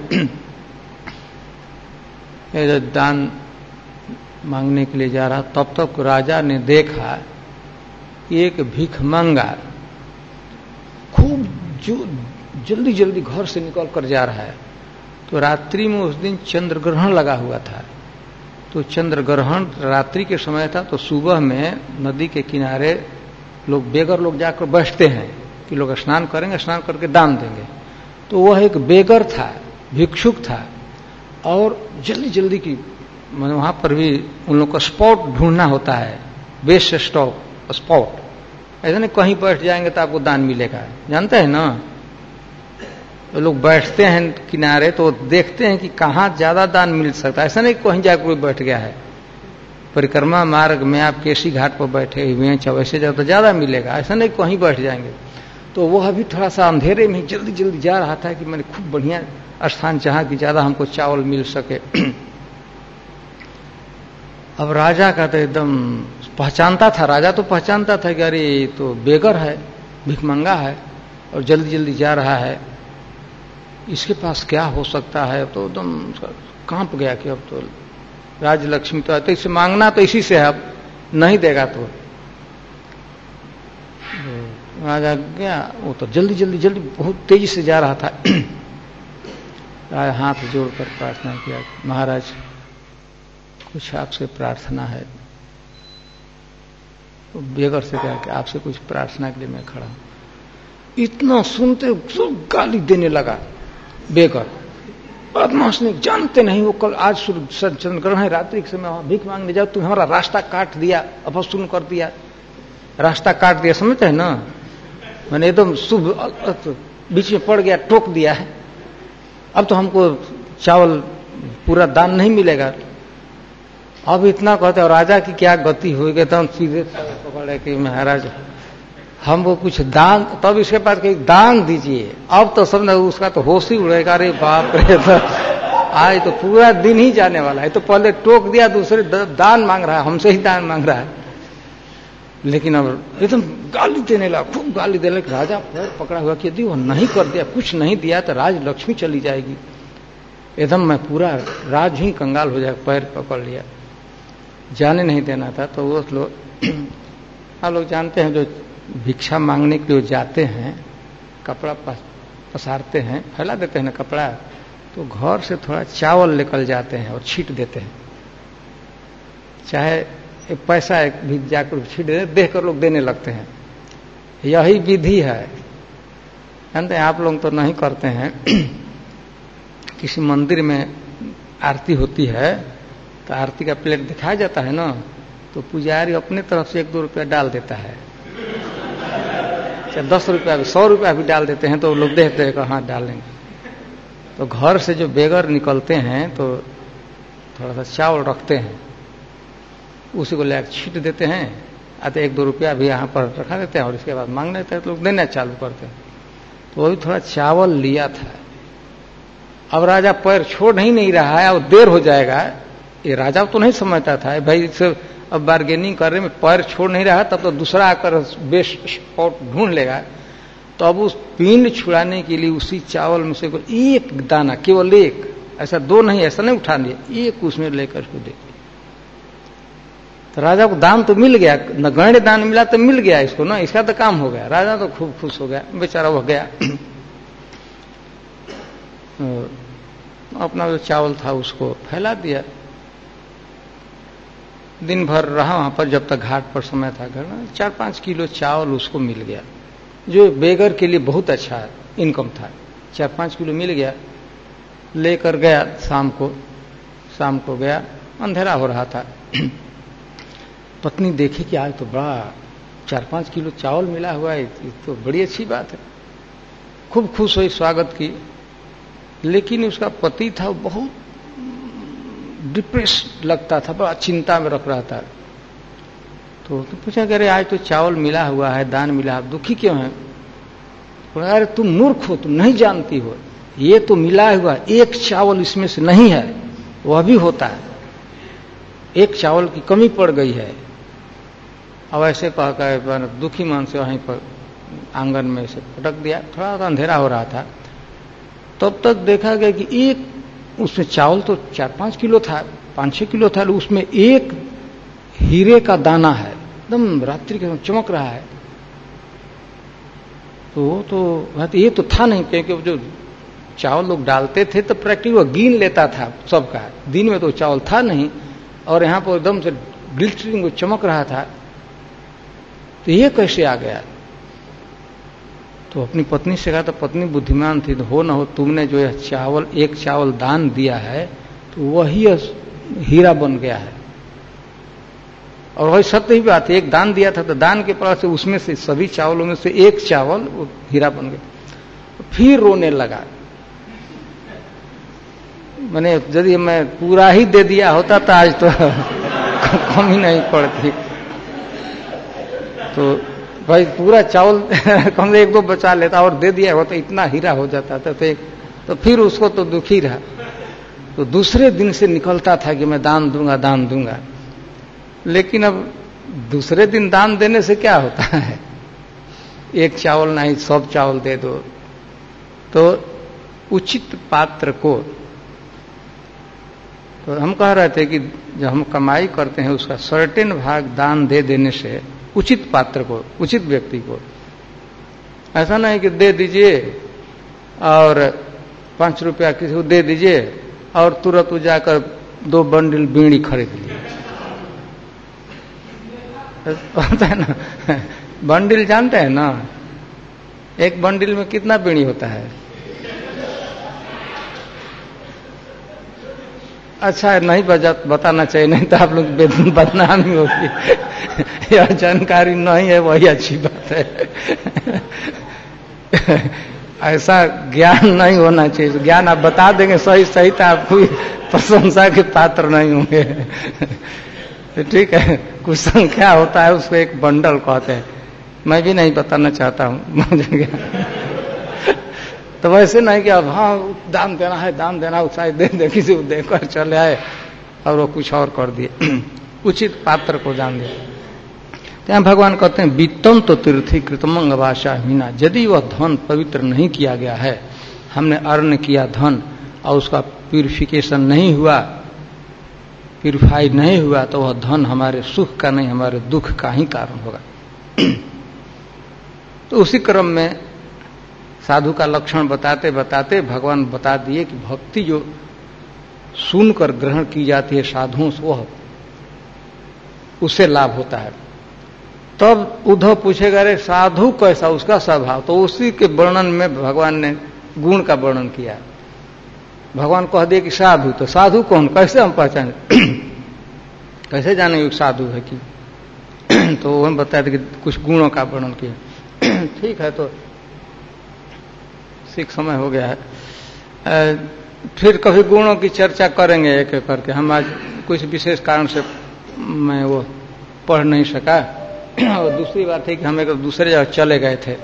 दान मांगने के लिए जा रहा, तब तक राजा ने देखा एक भिखमंगा खूब जल्दी जल्दी घर से निकल कर जा रहा है। तो रात्रि में उस दिन चंद्र ग्रहण लगा हुआ था, तो चंद्र ग्रहण रात्रि के समय था। तो सुबह में नदी के किनारे लोग, बेगर लोग जाकर बैठते हैं कि लोग स्नान करेंगे, स्नान करके दान देंगे। तो वह एक बेगर था, भिक्षुक था, और जल्दी जल्दी की, वहां पर भी उन लोग को स्पॉट ढूंढना होता है, बेस्ट स्टॉप स्पॉट। ऐसा नहीं कहीं बैठ जाएंगे तो आपको दान मिलेगा, जानते हैं ना। तो लोग बैठते हैं किनारे, तो देखते हैं कि कहाँ ज्यादा दान मिल सकता है। ऐसा नहीं कहीं जाकर कोई बैठ गया है, परिक्रमा मार्ग में आप केसी घाट पर बैठे हुए हैं, वैसे जाओ तो ज्यादा मिलेगा, ऐसा नहीं कहीं बैठ जाएंगे। तो वह अभी थोड़ा सा अंधेरे में जल्दी जल्दी जा रहा था कि मैंने खूब बढ़िया स्थान चाहा कि ज्यादा हमको चावल मिल सके। अब राजा का तो एकदम पहचानता था, राजा तो पहचानता था कि अरे ये तो बेगर है, भिखमंगा है, और जल्दी जल्दी जा रहा है, इसके पास क्या हो सकता है। तो एकदम कांप गया कि अब तो राजलक्ष्मी तो आते, इसे मांगना तो इसी से है, अब नहीं देगा तो। राजा गया, वो तो जल्दी जल्दी जल्दी बहुत तेजी से जा रहा था। राजा हाथ जोड़कर प्रार्थना किया, महाराज कुछ आपसे प्रार्थना है। तो बेगर से कहा कि आपसे कुछ प्रार्थना के लिए मैं खड़ा हूं। इतना सुनते सब गाली देने लगा बेगर। बदमाश ने, जानते नहीं वो कल आज चंद्र ग्रहण है, रात्रि के समय भीख मांगने जाओ, तुम हमारा रास्ता काट दिया, अपशुन कर दिया, रास्ता काट दिया, समझते है ना। मैंने एकदम शुभ बीच में पड़ गया, टोक दिया है, अब तो हमको चावल पूरा दान नहीं मिलेगा। अब इतना कहते, और राजा की क्या गति हो गई, तो सीधे पकड़े कि महाराज हमको कुछ दान, तब इसके बाद कहीं दान दीजिए। अब तो सब उसका तो होश ही उड़ेगा, अरे बाप रे, तो आज तो पूरा दिन ही जाने वाला है। तो पहले टोक दिया, दूसरे दान मांग रहा है, हमसे ही दान मांग रहा है। लेकिन अब एकदम गाली देने लगा, खूब गाली देने लगा। राजा पैर पकड़ा हुआ कि यदि वो नहीं कर दिया, कुछ नहीं दिया तो राजलक्ष्मी चली जाएगी, एकदम मैं पूरा राज ही कंगाल हो जाएगा। पैर पकड़ लिया, जाने नहीं देना था। तो वो लोग, आप लोग जानते हैं, जो भिक्षा मांगने के लिए जाते हैं, कपड़ा पसारते हैं, फैला देते हैं ना कपड़ा, तो घर से थोड़ा चावल निकल जाते हैं और छीट देते हैं, चाहे एक पैसा एक भी जाकर छीट देते, देख कर लोग देने लगते हैं। यही विधि है, जानते हैं आप लोग तो नहीं करते हैं। किसी मंदिर में आरती होती है तो आरती का प्लेट दिखाया जाता है ना, तो पुजारी अपने तरफ से 1-2 रुपया डाल देता है, चाहे 10 रुपया भी, 100 रुपया भी डाल देते हैं, तो लोग देखते हैं कि हाँ डालेंगे। तो घर से जो बेगर निकलते हैं तो थोड़ा सा चावल रखते हैं, उसी को लेकर छीट देते हैं, आते 1-2 रुपया भी यहाँ पर रखा देते हैं, और इसके बाद मांग लेते हैं, तो लोग देना चालू करते हैं। तो वो भी थोड़ा चावल लिया था। अब राजा पैर छोड़ नहीं रहा है, और देर हो जाएगा। ये राजा तो नहीं समझता था भाई, अब बार्गेनिंग करने में पैर छोड़ नहीं रहा, तब तो दूसरा आकर बेस्ट स्पॉट ढूंढ लेगा। तो अब उस पिंड छुड़ाने के लिए उसी चावल में से एक दाना, केवल एक, ऐसा दो नहीं, ऐसा नहीं उठा लिया, एक उसमें लेकर उसको दे दिया। तो राजा को दान तो मिल गया, नगण्य दान मिला तो मिल गया इसको ना, इसका तो काम हो गया। राजा तो खूब खुश हो गया, बेचारा वो गया अपना जो चावल था उसको फैला दिया। दिन भर रहा वहां पर, जब तक घाट पर समय था घर में, 4-5 किलो चावल उसको मिल गया, जो बेगर के लिए बहुत अच्छा इनकम था। 4-5 किलो मिल गया, लेकर गया शाम को गया, अंधेरा हो रहा था। पत्नी देखे कि आज तो बड़ा 4-5 किलो चावल मिला हुआ है, तो बड़ी अच्छी बात है, खूब खुश हुई, स्वागत की। लेकिन उसका पति था बहुत डिप्रेस लगता था, बड़ा चिंता में रख रहा था। तो पूछा कि अरे आज तो चावल मिला हुआ है, दान मिला, आप दुखी क्यों हैं? अरे तुम मूर्ख हो, तुम नहीं जानती हो, ये तो मिला हुआ, एक चावल इसमें से नहीं है, वह भी होता है, एक चावल की कमी पड़ गई है। अब ऐसे कहकर दुखी मन से वहीं पर आंगन में से पटक दिया। थोड़ा अंधेरा हो रहा था, तब तक देखा गया कि एक उसमें चावल तो 4-5 किलो था, 5-6 किलो था, उसमें एक हीरे का दाना है, एकदम रात्रि के चमक रहा है। तो ये तो था नहीं, क्योंकि जो चावल लोग डालते थे तो प्रैक्टिकली वो गिन लेता था सबका, दिन में तो चावल था नहीं, और यहाँ पर एकदम से ग्लिटरिंग चमक रहा था, तो ये कैसे आ गया? तो अपनी पत्नी से कहा, तो पत्नी बुद्धिमान थी, तो हो ना हो तुमने जो चावल, एक चावल दान दिया है, तो वही हीरा बन गया है। और वही सत्य ही बात है, एक दान दिया था, तो दान के प्रभाव से उसमें से सभी चावलों में से एक चावल वो हीरा बन गया। फिर रोने लगा, मैंने यदि मैं पूरा ही दे दिया होता तो आज तो कमी नहीं पड़ती। तो भाई पूरा चावल कम से 1-2 बचा लेता और दे दिया होता, इतना हीरा हो जाता था। तो फिर उसको तो दुखी रहा। तो दूसरे दिन से निकलता था कि मैं दान दूंगा। लेकिन अब दूसरे दिन दान देने से क्या होता है, एक चावल नहीं, सब चावल दे दो। तो उचित पात्र को, तो हम कह रहे थे कि जब हम कमाई करते हैं उसका सर्टेन भाग दान दे देने से उचित पात्र को, उचित व्यक्ति को, ऐसा नहीं कि दे दीजिए और 5 रुपया किसी को दे दीजिए और तुरंत वो जाकर 2 बंडल बीड़ी खरीद लिए। होता है ना, बंडल जानते हैं ना, एक बंडल में कितना बीड़ी होता है? अच्छा नहीं बताना चाहिए, नहीं तो आप लोग बदनामी होगी। यह जानकारी नहीं है, वही अच्छी बात है। ऐसा ज्ञान नहीं होना चाहिए। ज्ञान आप बता देंगे सही तो आप कोई प्रशंसा के पात्र नहीं होंगे। ठीक है, कुछ संख्या होता है, उसको एक बंडल कहते हैं। मैं भी नहीं बताना चाहता हूँ। तो वैसे नहीं कि अब हाँ दान देना उत्साह दे किसी को देकर चले आए और वो कुछ और कर दिए। उचित पात्र को जान दिया। तो यहाँ भगवान कहते हैं वित्तम तो तीर्थी कृतमंग वाशा हीना, यदि वह धन पवित्र नहीं किया गया है, हमने अर्न किया धन और उसका प्यूरिफिकेशन नहीं हुआ, प्यूरिफाइड नहीं हुआ, तो वह धन हमारे सुख का नहीं, हमारे दुख का ही कारण होगा। तो उसी क्रम में साधु का लक्षण बताते बताते भगवान बता दिए कि भक्ति जो सुनकर ग्रहण की जाती है साधुओं से, वह उससे लाभ होता है। तब उद्धव पूछेगा अरे साधु कैसा, उसका स्वभाव, तो उसी के वर्णन में भगवान ने गुण का वर्णन किया। भगवान कह दिए कि साधु, तो साधु कौन, कैसे हम पहचाने, कैसे जाने साधु है कि? तो हम बताए थे कि कुछ गुणों का वर्णन किया। ठीक है, तो ठीक समय हो गया है, फिर कभी गुणों की चर्चा करेंगे एक एक करके। हम आज कुछ विशेष कारण से मैं वो पढ़ नहीं सका, और दूसरी बात है कि हम एक दूसरे जगह चले गए थे,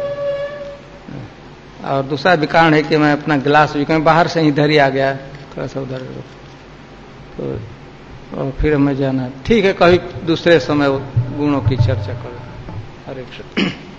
और दूसरा भी कारण है कि मैं अपना गिलास भी कहीं बाहर से ही इधर ही आ गया, थोड़ा सा उधर, तो और फिर हमें जाना। ठीक है, कभी दूसरे समय गुणों की चर्चा करो। हरे कृष्ण।